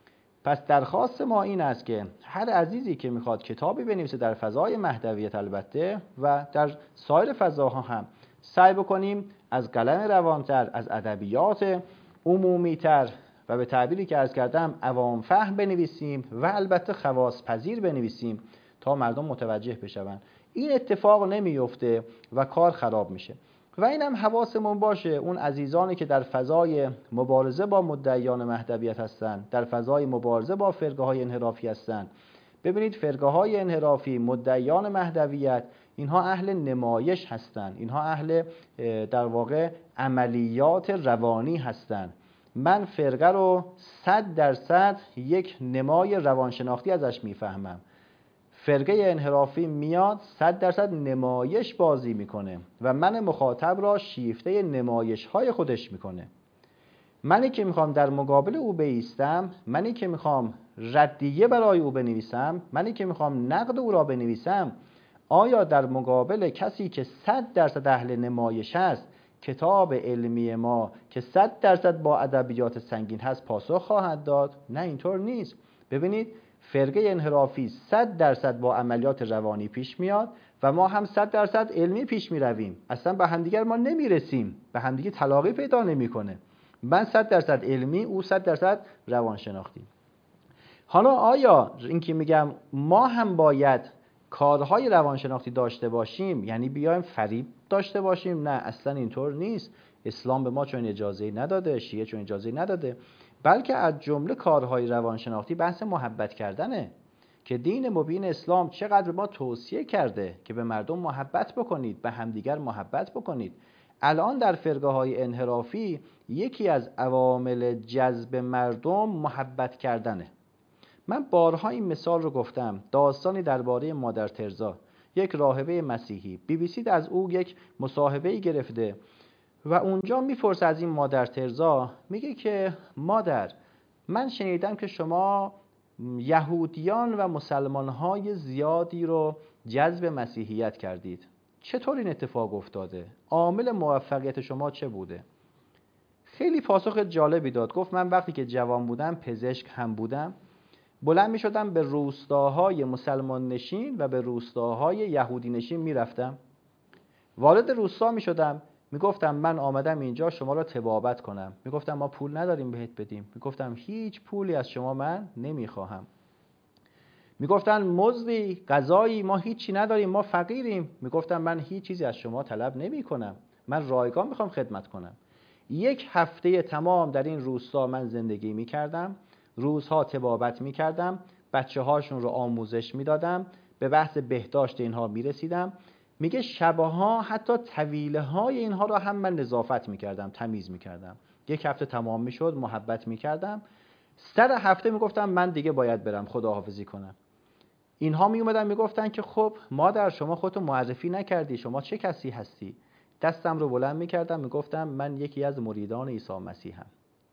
پس درخواست ما این است که هر عزیزی که میخواد کتابی بنویسه در فضای مهدویت البته و در سایر فضاها هم، سعی بکنیم از قلم روانتر، از ادبیات عمومیتر و به تعبیری که عرض کردم عوام فهم بنویسیم و البته خواص پذیر بنویسیم تا مردم متوجه بشون. این اتفاق نمیفته و کار خراب میشه. و اینم حواسمون باشه اون عزیزانی که در فضای مبارزه با مدعیان مهدویت هستند، در فضای مبارزه با فرقه های انحرافی هستند. ببینید فرقه های انحرافی، مدعیان مهدویت، اینها اهل نمایش هستند، اینها اهل در واقع عملیات روانی هستند. من فرقه رو صد درصد یک نمای روانشناختی ازش میفهمم. فرقه انحرافی میاد صد درصد نمایش بازی میکنه و من مخاطب را شیفته نمایش های خودش میکنه. منی که میخوام در مقابل او بایستم، منی که میخوام ردیه برای او بنویسم، منی که میخوام نقد او را بنویسم، آیا در مقابل کسی که صد درصد اهل نمایش است کتاب علمی ما که صد درصد با ادبیات سنگین هست پاسخ خواهد داد؟ نه، اینطور نیست. ببینید فرقه انحرافی صد درصد با عملیات روانی پیش میاد و ما هم صد درصد علمی پیش می رویم. اصلا به همدیگر ما نمیرسیم، به همدیگه تلاقی پیدا نمیکنه. من صد درصد علمی، او صد درصد روانشناختی. حالا آیا این که میگم ما هم باید کارهای روانشناختی داشته باشیم یعنی بیایم فریب داشته باشیم؟ نه، اصلا اینطور نیست. اسلام به ما چون اجازه نداده، شیعه چون اجازه نداده. بلکه از جمله کارهای روانشناختی بحث محبت کردنه که دین مبین اسلام چقدر ما توصیه کرده که به مردم محبت بکنید، به همدیگر محبت بکنید. الان در فرقه های انحرافی یکی از عوامل جذب مردم محبت کردنه. من بارها این مثال رو گفتم، داستانی درباره مادر ترزا، یک راهبه مسیحی. بی بی سی از او یک مصاحبه‌ای گرفته و اونجا میپرسه از این مادر ترزا، میگه که مادر، من شنیدم که شما یهودیان و مسلمانهای زیادی رو جذب مسیحیت کردید. چطور این اتفاق افتاده؟ عامل موفقیت شما چه بوده؟ خیلی پاسخ جالبی داد. گفت من وقتی که جوان بودم، پزشک هم بودم، بلند می شدم به روستاهای مسلمان نشین و به روستاهای یهودی نشین می رفتم. وارد روستا می شدم، می گفتم من آمدم اینجا شما را طبابت کنم. می گفتم ما پول نداریم بهت بدیم. می گفتم هیچ پولی از شما من نمی خواهم. می گفتن مزدی، غذایی، ما هیچی نداریم، ما فقیریم. می گفتم من هیچ چیزی از شما طلب نمی کنم، من رایگان می خوام خدمت کنم. یک هفته تمام در این روستا من زندگی می کردم، روزها طبابت می کردم، بچه هاشون رو آموزش می دادم، به بحث بهداشت اینها می رسیدم. میگه شبها حتی طویله های اینها رو هم من نظافت می کردم، تمیز می کردم. یک هفته تمام می شد، محبت می کردم. سر هفته می گفتم من دیگه باید برم خداحافظی کنم. اینها می اومدن می گفتن که خب مادر شما خودتو معرفی نکردی، شما چه کسی هستی؟ دستم رو بلند می کردم می گفتم من یکی از مریدان عیسی مسیحم.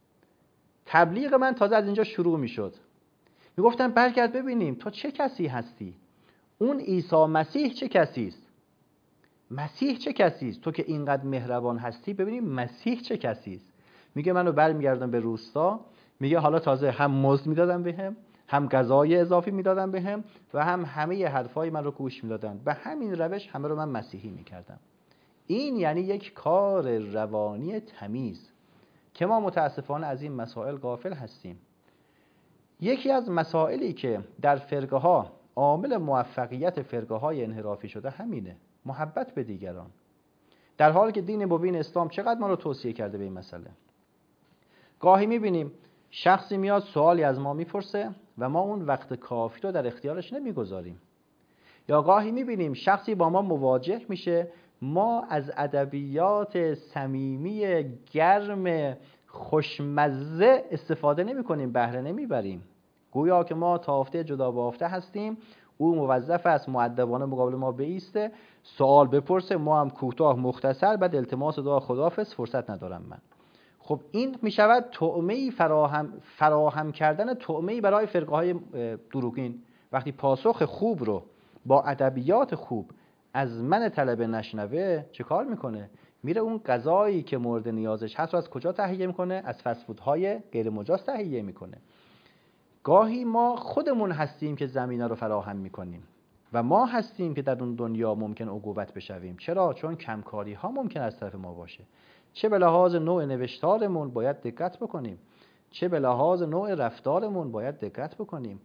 تبلیغ من تازه از اینجا شروع می شد. می گفتم برگرد ببینیم تو چه کسی هستی؟ اون عیسی مسیح چه کسی است؟ مسیح چه کسی است؟ تو که اینقدر مهربان هستی ببینیم مسیح چه کسی است؟ میگه منو برمیگردم به روستا، میگه حالا تازه هم مزد میدادن بهم، هم غذای اضافی میدادن بهم و هم همه حرفای من رو گوش میدادن. به همین روش همه رو من مسیحی میکردم. این یعنی یک کار روانی تمیز که ما متاسفانه از این مسائل غافل هستیم. یکی از مسائلی که در فرقه ها عامل موفقیت فرقه های انحرافی شده همینه، محبت به دیگران. در حالی که دین مبین اسلام چقدر ما رو توصیه کرده به این مسئله. گاهی میبینیم شخصی میاد سوالی از ما میپرسه و ما اون وقت کافی رو در اختیارش نمیگذاریم. یا گاهی میبینیم شخصی با ما مواجه میشه، ما از ادبیات صمیمی گرم خوشمزه استفاده نمیکنیم، بهره نمیبریم. گویا که ما تافته جدا بافته هستیم، او موظف است مؤدبانه مقابل ما بایسته، سوال بپرسه، ما هم کوتاه مختصر، بعد التماس دعا خداحافظ، فرصت ندارم من. خب این میشود طعمه‌ای فراهم فراهم کردن طعمه‌ای برای فرقه های دروغین. وقتی پاسخ خوب رو با ادبیات خوب از من طلبه نشنوه چه کار میکنه؟ میره اون غذایی که مورد نیازش هست رو از کجا تهیه میکنه؟ از فست فودهای غیر مجاز تهیه میکنه. گاهی ما خودمون هستیم که زمینه رو فراهم میکنیم و ما هستیم که در اون دنیا ممکن عقوبت بشویم. چرا؟ چون کمکاری ها ممکن از طرف ما باشه. چه به لحاظ نوع نوشتارمون باید دقت بکنیم، چه به لحاظ نوع رفتارمون باید دقت بکنیم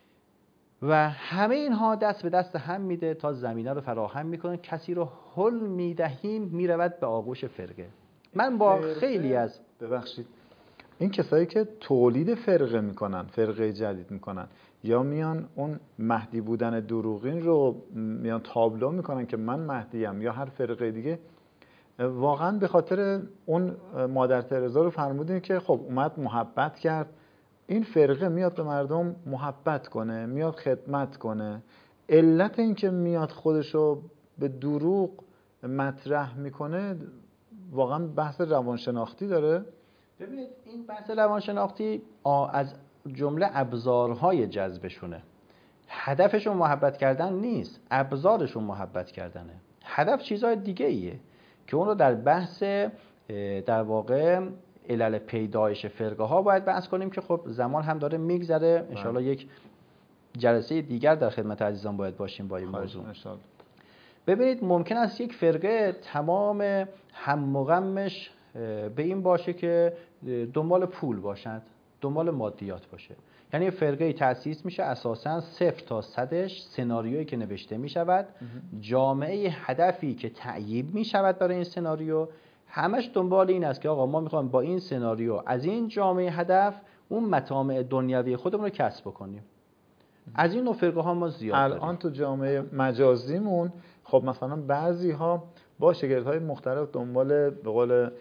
و همه اینها دست به دست هم میده تا زمینه رو فراهم میکنه. کسی رو حل میدهیم میرود به آغوش فرقه. من با خیلی از ببخشید این کسایی که تولید فرقه میکنن، فرقه جدید میکنن، یا میان اون مهدی بودن دروغین رو میان تابلو میکنن که من مهدیم یا هر فرقه دیگه، واقعا به خاطر اون مادر ترزا رو فرمودین که خب اومد محبت کرد. این فرقه میاد به مردم محبت کنه، میاد خدمت کنه. علت این که میاد خودشو به دروغ مطرح میکنه واقعا بحث روانشناختی داره. ببینید این بحث روانشناختی از جمله ابزارهای جذبشونه. هدفشون محبت کردن نیست، ابزارشون محبت کردنه. هدف چیزهای دیگه ایه که اون رو در بحث در واقع علل پیدایش فرقه ها باید بحث کنیم که خب زمان هم داره میگذره. انشالله یک جلسه دیگر در خدمت عزیزان باید باشیم با این موضوع. ببینید ممکن است یک فرقه تمام هم و غمش به این باشه که دنبال پول باشد، دنبال مادیات باشه. یعنی فرقه تأسیس میشه اساساً صفر تا صدش سناریویی که نوشته میشود، جامعه هدفی که تعیین میشود برای این سناریو، همش دنبال این است که آقا ما میخوایم با این سناریو از این جامعه هدف اون مطامع دنیوی خودمون رو کسب بکنیم. از این نوع فرقه ها ما زیاد داریم. الان تو جامعه مجازیمون خب مثلا بعضی ها با شاگردهای مختلف دنبال به قول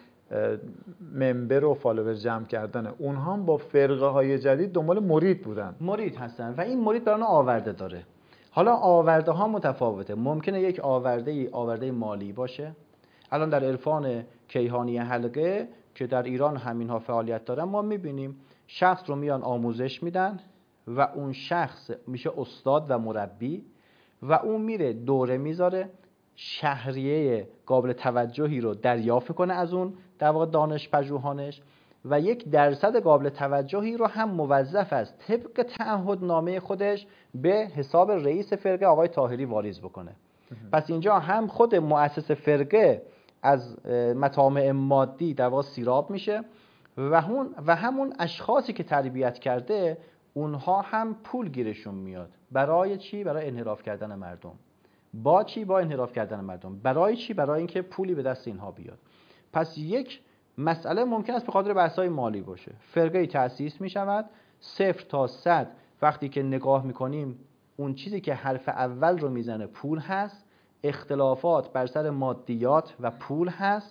ممبر و فالوور جمع کردنه، اونها هم با فرقه های جدید دنبال مرید بودن، مرید هستن و این مرید برای آورده داره. حالا آورده ها متفاوته. ممکنه یک آورده ای آورده مالی باشه. الان در عرفان کیهانی حلقه که در ایران همینها فعالیت دارن، ما میبینیم شخص رو میان آموزش میدن و اون شخص میشه استاد و مربی و اون میره دوره میذاره، شهریه قابل توجهی رو دریافت کنه از اون در واقع دانش پژوهانش و یک درصد قابل توجهی رو هم موظف است طبق تعهدنامه خودش به حساب رئیس فرقه آقای طاهری واریز بکنه. پس اینجا هم خود مؤسس فرقه از مطامع مادی در واقع سیراب میشه و همون و همون اشخاصی که تربیت کرده اونها هم پول گیرشون میاد. برای چی؟ برای انحراف کردن مردم. با چی؟ با انحراف کردن مردم. برای چی؟ برای اینکه پولی به دست اینها بیاد. پس یک مسئله ممکن است به خاطر بحث‌های مالی باشه. فرقه تأسیس میشود صفر تا صد. وقتی که نگاه میکنیم اون چیزی که حرف اول رو میزنه پول هست، اختلافات بر سر مادیات و پول هست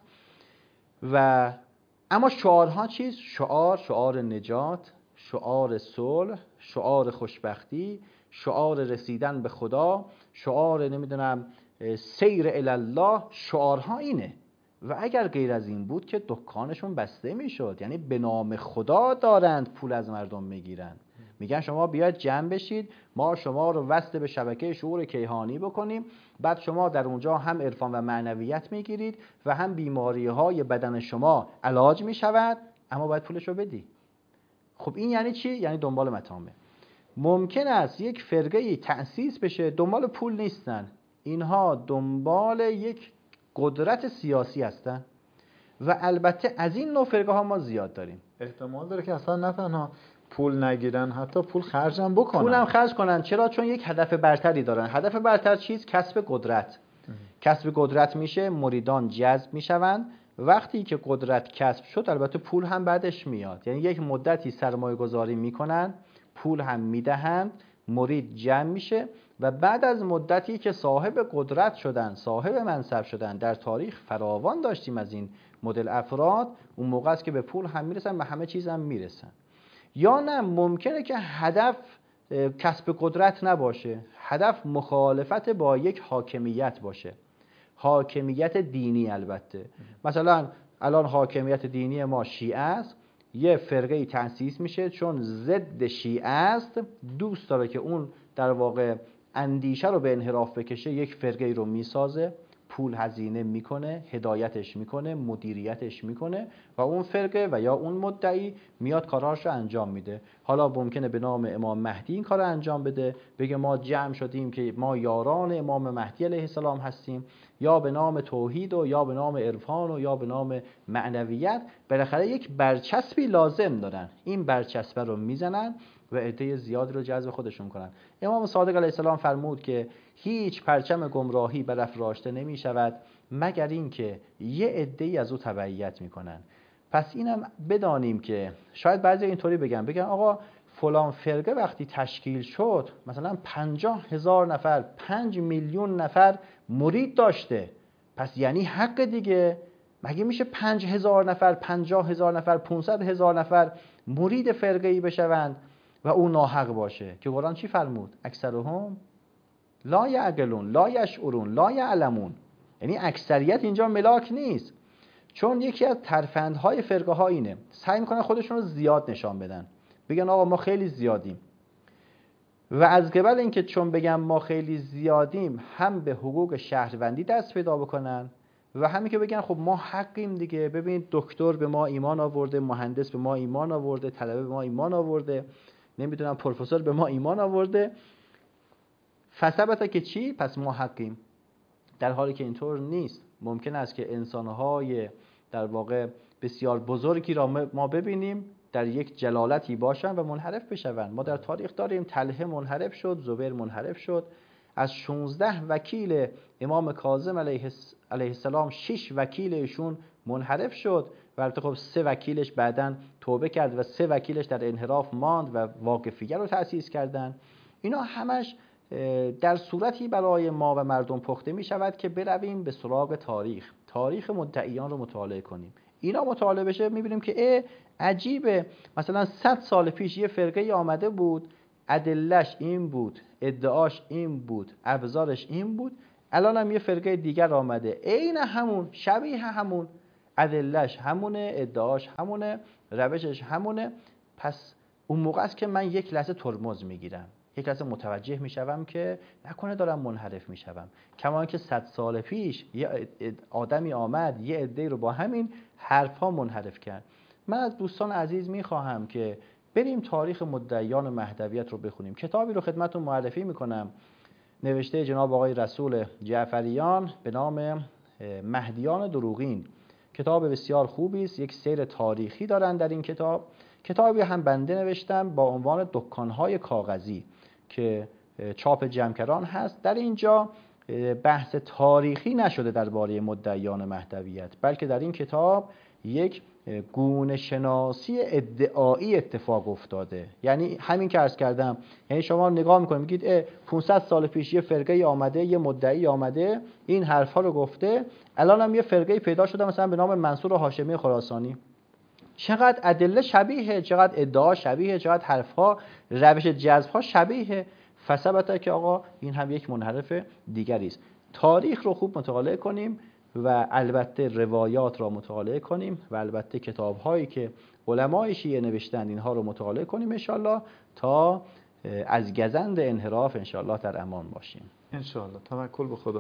و اما شعارها چیز؟ شعار شعار نجات، شعار صلح، شعار خوشبختی، شعار رسیدن به خدا، شعار نمیدونم سیر الی الله. شعارها اینه و اگر غیر از این بود که دکانشون بسته میشد. یعنی به نام خدا دارند پول از مردم میگیرند. میگن شما بیاید جمع بشید، ما شما رو وصل به شبکه شعور کیهانی بکنیم، بعد شما در اونجا هم عرفان و معنویت میگیرید و هم بیماری های بدن شما علاج میشود، اما باید پولش رو بدی. خب این یعنی چی؟ یعنی دنبال مطامع. ممکن است یک فرقه تأسیس بشه دنبال پول نیستن، اینها دنبال یک قدرت سیاسی هستن و البته از این نوع فرقه ها ما زیاد داریم. احتمال داره که اصلا نه تنها پول نگیرن، حتی پول خرجم بکنن. پول هم خرج کنن. چرا؟ چون یک هدف برتری دارن. هدف برتر چیز؟ کسب قدرت. ام. کسب قدرت میشه، مریدان جذب میشوند. وقتی که قدرت کسب شد البته پول هم بعدش میاد. یعنی یک مدتی سرمایه گذاری میکنن، پول هم میدهند، مرید جمع میشه و بعد از مدتی که صاحب قدرت شدن، صاحب منصب شدن، در تاریخ فراوان داشتیم از این مدل افراد، اون موقع است که به پول هم میرسن و همه چیز هم میرسن. یا نه ممکنه که هدف کسب قدرت نباشه، هدف مخالفت با یک حاکمیت باشه، حاکمیت دینی. البته مثلا الان حاکمیت دینی ما شیعه است، یه فرقه تأسیس میشه چون ضد شیعه است، دوست داره که اون در واقع اندیشه رو به انحراف بکشه، یک فرقه رو میسازه، پول هزینه میکنه، هدایتش میکنه، مدیریتش میکنه و اون فرقه و یا اون مدعی میاد کاراش رو انجام میده. حالا ممکنه به نام امام مهدی این کار رو انجام بده، بگه ما جمع شدیم که ما یاران امام مهدی علیه السلام هستیم، یا به نام توحید و یا به نام عرفان و یا به نام معنویت. بالاخره یک برچسبی لازم دارن، این برچسب رو میزنن و عده زیادی رو جذب خودشون کنن. امام صادق علیه السلام فرمود که هیچ پرچم گمراهی برافراشته نمی شود مگر اینکه یه عده‌ای از او تبعیت میکنن. پس اینم بدانیم که شاید بعضی اینطوری بگن بگن آقا فلان فرقه وقتی تشکیل شد مثلا پنجاه هزار نفر، پنج میلیون نفر مرید داشته، پس یعنی حق دیگه. مگه میشه پنج هزار نفر، پنجاه هزار نفر، پونصد هزار نفر مرید فرقه ای بشوند و او ناحق باشه؟ که قرآن چی فرمود؟ اکثرهم لا یعقلون لا یشعرون لا یعلمون. یعنی اکثریت اینجا ملاک نیست، چون یکی از ترفندهای فرقه ها اینه سعی میکنن خودشون رو زیاد نشان بدن، بگن آقا ما خیلی زیادیم، و از قبل اینکه چون بگن ما خیلی زیادیم هم به حقوق شهروندی دست پیدا بکنن و همین که بگن خب ما حقیم دیگه، ببین دکتر به ما ایمان آورده، مهندس به ما ایمان آورده، طلبه به ما ایمان آورده، نمیدونم پروفسور به ما ایمان آورده، فثبت که چی؟ پس ما حقیم. در حالی که اینطور نیست. ممکن است که انسانهای در واقع بسیار بزرگی را ما ببینیم در یک جلالتی باشن و منحرف بشوند. ما در تاریخ داریم طلحه منحرف شد، زبیر منحرف شد، از شانزده وکیل امام کاظم علیه السلام شش وکیل ایشون منحرف شد و البته خب سه وکیلش بعداً توبه کرد و سه وکیلش در انحراف ماند و واقفیه رو تأسیس کردند. اینا همش در صورتی برای ما و مردم پخته می شود که برویم به سراغ تاریخ، تاریخ مدعیان رو مطالعه کنیم. اینا مطالعه بشه می بینیم که اه عجیبه، مثلا صد سال پیش یه فرقه آمده بود، ادلش این بود، ادعاش این بود، ابزارش این بود، الان هم یه فرقه دیگر آمده عین همون، شبیه همون، ادلش همونه، ادعاش همونه، روشش همونه. پس اون موقع است که من یک لحظه ترمز میگیرم، یک لحظه متوجه میشوم که نکنه دارم منحرف میشوم. کما اینکه صد سال پیش یه آدمی آمد یه عده‌ای رو با همین حرفها منحرف کرد. من از دوستان عزیز میخواهم که بریم تاریخ مدعیان مهدویت رو بخونیم. کتابی رو خدمتتون معرفی میکنم، نوشته جناب آقای رسول جعفریان به نام مهدیان دروغین. کتاب بسیار خوبی است، یک سیر تاریخی دارن در این کتاب. کتابی هم بنده نوشتم با عنوان دکان‌های کاغذی که چاپ جمکران هست. در اینجا بحث تاریخی نشده درباره مدعیان مهدویت، بلکه در این کتاب یک گونه شناسی ادعایی اتفاق افتاده. یعنی همین که عرض کردم، یعنی شما نگاه میکنید میگید پانصد سال پیش یه فرقه آمده، یه مدعی آمده این حرفا رو گفته، الان هم یه فرقه پیدا شده مثلا به نام منصور هاشمی خراسانی. چقدر ادله شبیه، چقدر ادعا شبیه، چقدر حرفها، روش جذبها شبیه. فثبت که آقا این هم یک منحرف دیگری است. تاریخ رو خوب مطالعه کنیم و البته روایات را مطالعه کنیم و البته کتاب‌هایی که علمای شیعه نوشتند اینها رو مطالعه کنیم انشالله تا از گزند انحراف انشالله در امان باشیم. انشالله. توکل به خدا.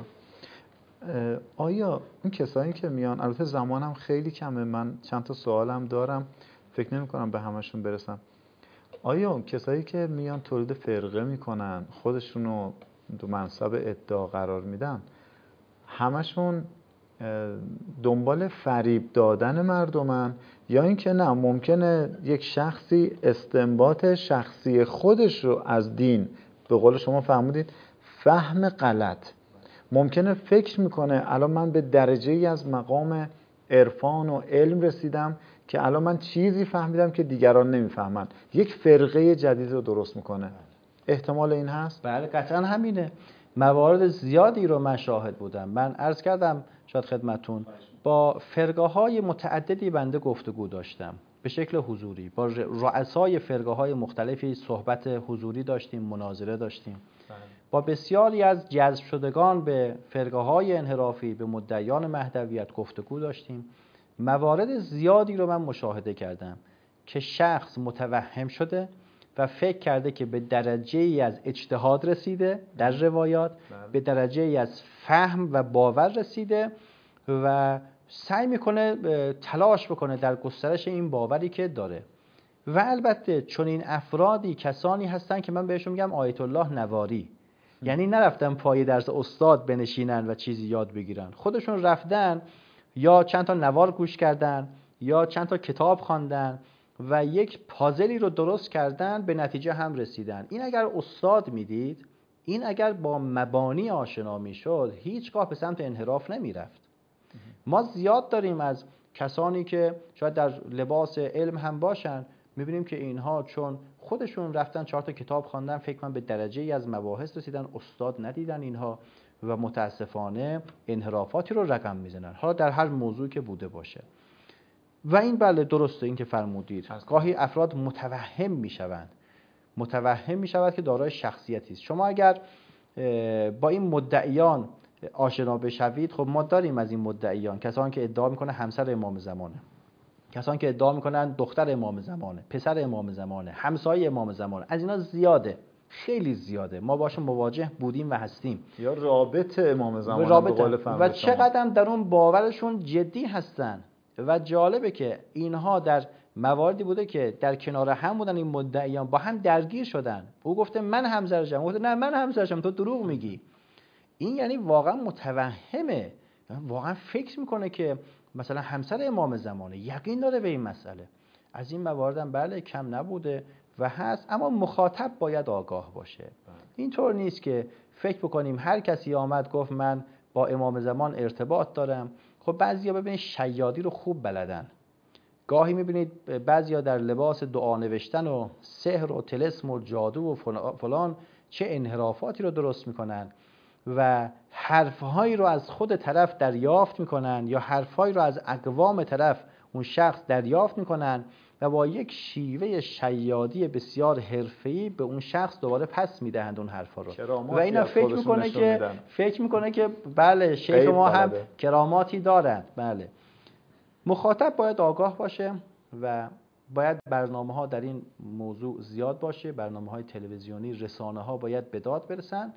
آیا این کسایی که میان، البته زمانم خیلی کمه، من چند تا سوالم دارم، فکر نمی کنم به همشون برسم. آیا اون کسایی که میان تولید فرقه میکنن، خودشونو دو منصب ادعا قرار میدن، همشون دنبال فریب دادن مردمن، یا اینکه نه ممکنه یک شخصی استنباط شخصی خودش رو از دین، به قول شما فرمودید فهم غلط، ممکنه فکر میکنه الان من به درجه ای از مقام عرفان و علم رسیدم که الان من چیزی فهمیدم که دیگران نمیفهمن، یک فرقه جدید رو درست میکنه. احتمال این هست؟ بله قطعا همینه. موارد زیادی رو من شاهد بودم. من عرض کردم شاید خدمتون با فرقه های متعددی بنده گفتگو داشتم به شکل حضوری، با رؤسای فرقه های مختلفی صحبت حضوری داشتیم، مناظره داشتیم. با بسیاری از جذب شدگان به فرقه های انحرافی، به مدعیان مهدویت گفتگو داشتیم. موارد زیادی رو من مشاهده کردم که شخص متوهم شده و فکر کرده که به درجه ای از اجتهاد رسیده در روایات، به درجه ای از فهم و باور رسیده و سعی میکنه تلاش بکنه در گسترش این باوری که داره. و البته چون این افرادی کسانی هستن که من بهشون میگم آیت الله نواری، یعنی نرفتن پای درس استاد بنشینن و چیزی یاد بگیرن، خودشون رفتن یا چند تا نوار گوش کردن یا چند تا کتاب خواندن و یک پازلی رو درست کردن، به نتیجه هم رسیدن. این اگر استاد میدید، این اگر با مبانی آشنا میشد، هیچگاه به سمت انحراف نمیرفت. ما زیاد داریم از کسانی که شاید در لباس علم هم باشن، میبینیم که اینها چون خودشون رفتن چهار تا کتاب خواندن، فکر کنم به درجه ای از مباحث رسیدن، استاد ندیدن اینها و متاسفانه انحرافاتی رو رقم میزنن، حالا در هر موضوعی که بوده باشه. و این بله درسته این که فرمودید، گاهی افراد متوهم میشوند، متوهم میشود که دارای شخصیتی است. شما اگر با این مدعیان آشنا بشوید، خب ما داریم از این مدعیان کسانی که ادعا میکنه همسر امام زمانه، کسانی که ادعا میکنن دختر امام زمانه، پسر امام زمانه، همسایه امام زمانه، از اینا زیاده، خیلی زیاده، ما باشون مواجه بودیم و هستیم. یا رابط امام زمان رابطه. به قول فرمود و چقدر در اون باورشون جدی هستن. و جالبه که اینها در مواردی بوده که در کنار هم بودن، این مدعیان با هم درگیر شدن، او گفته من همسرشم، گفته نه من همسرشم، تو دروغ میگی. این یعنی واقعا متوهمه، واقعا فکر میکنه که مثلا همسر امام زمانه، یقین داره به این مسئله. از این مواردم بله کم نبوده و هست، اما مخاطب باید آگاه باشه. اینطور نیست که فکر بکنیم هر کسی آمد گفت من با امام زمان ارتباط دارم. خب بعضیا ببینید شیادی رو خوب بلدن، گاهی میبینید بعضیا در لباس دعا نوشتن و سحر و طلسم و جادو و فلان چه انحرافاتی رو درست میکنن و حرفهایی رو از خود طرف دریافت میکنن یا حرفهایی رو از اقوام طرف اون شخص دریافت میکنن و با یک شیوه شیادی بسیار حرفه‌ای به اون شخص دوباره پس میدهند اون حرفا رو. و اینا فکر میکنه که میدن. فکر میکنه که بله شیخ ما هم بلده. کراماتی دارند. بله مخاطب باید آگاه باشه و باید برنامه ها در این موضوع زیاد باشه، برنامه های تلویزیونی، رسانه ها باید به داد برسن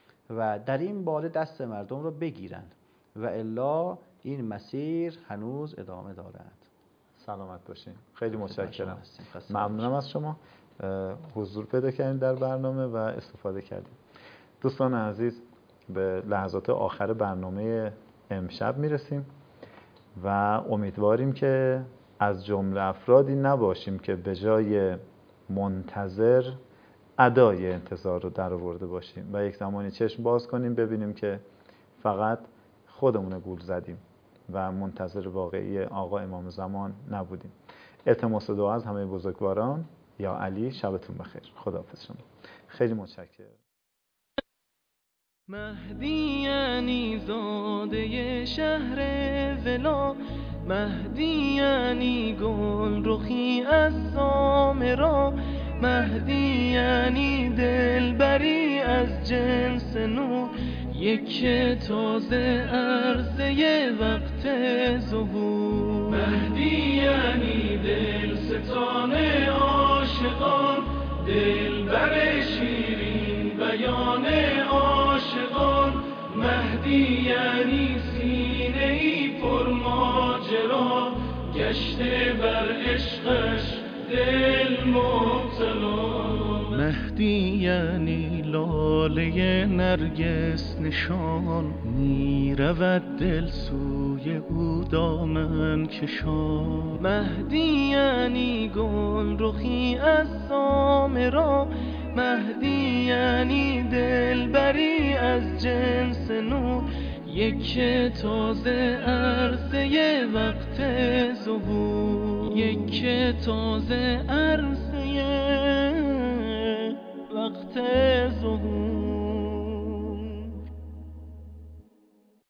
و در این باره دست مردم رو بگیرن و الا این مسیر هنوز ادامه دارد. سلامت باشین. خیلی متشکرم. ممنونم از شما حضور پیدا کردین در برنامه و استفاده کردین. دوستان عزیز به لحظات آخر برنامه امشب میرسیم و امیدواریم که از جمله افرادی نباشیم که به جای منتظر ادای انتظار رو در آورده باشیم و یک زمانی چشم باز کنیم ببینیم که فقط خودمون گول زدیم و منتظر واقعی آقا امام زمان نبودیم. التماس دعا از همه بزرگواران. یا علی شبتون بخیر. خداحافظ شما. خیلی متشکرم. مهدی یعنی زاده شهر ولا، مهدی یعنی گل رخی از سامرا، مهدی یعنی دلبری از جنس نور، یک تازه عرضه وقت ظهور. مهدی یعنی دل ستان عاشقان، دلبر شیرین بیان عاشقان، مهدی یعنی سینه ای پر ماجرا، گشته بر عشقش دل مبتلا. مهدی یعنی لاله نرگس نشان، می رود دل سوی او دامن کشان. مهدی یعنی گل رخی از سامرا، مهدی یعنی دلبری از جنس نور، یک تازه عرصه وقت ظهور، یک تازه عرصه وقت ظهور.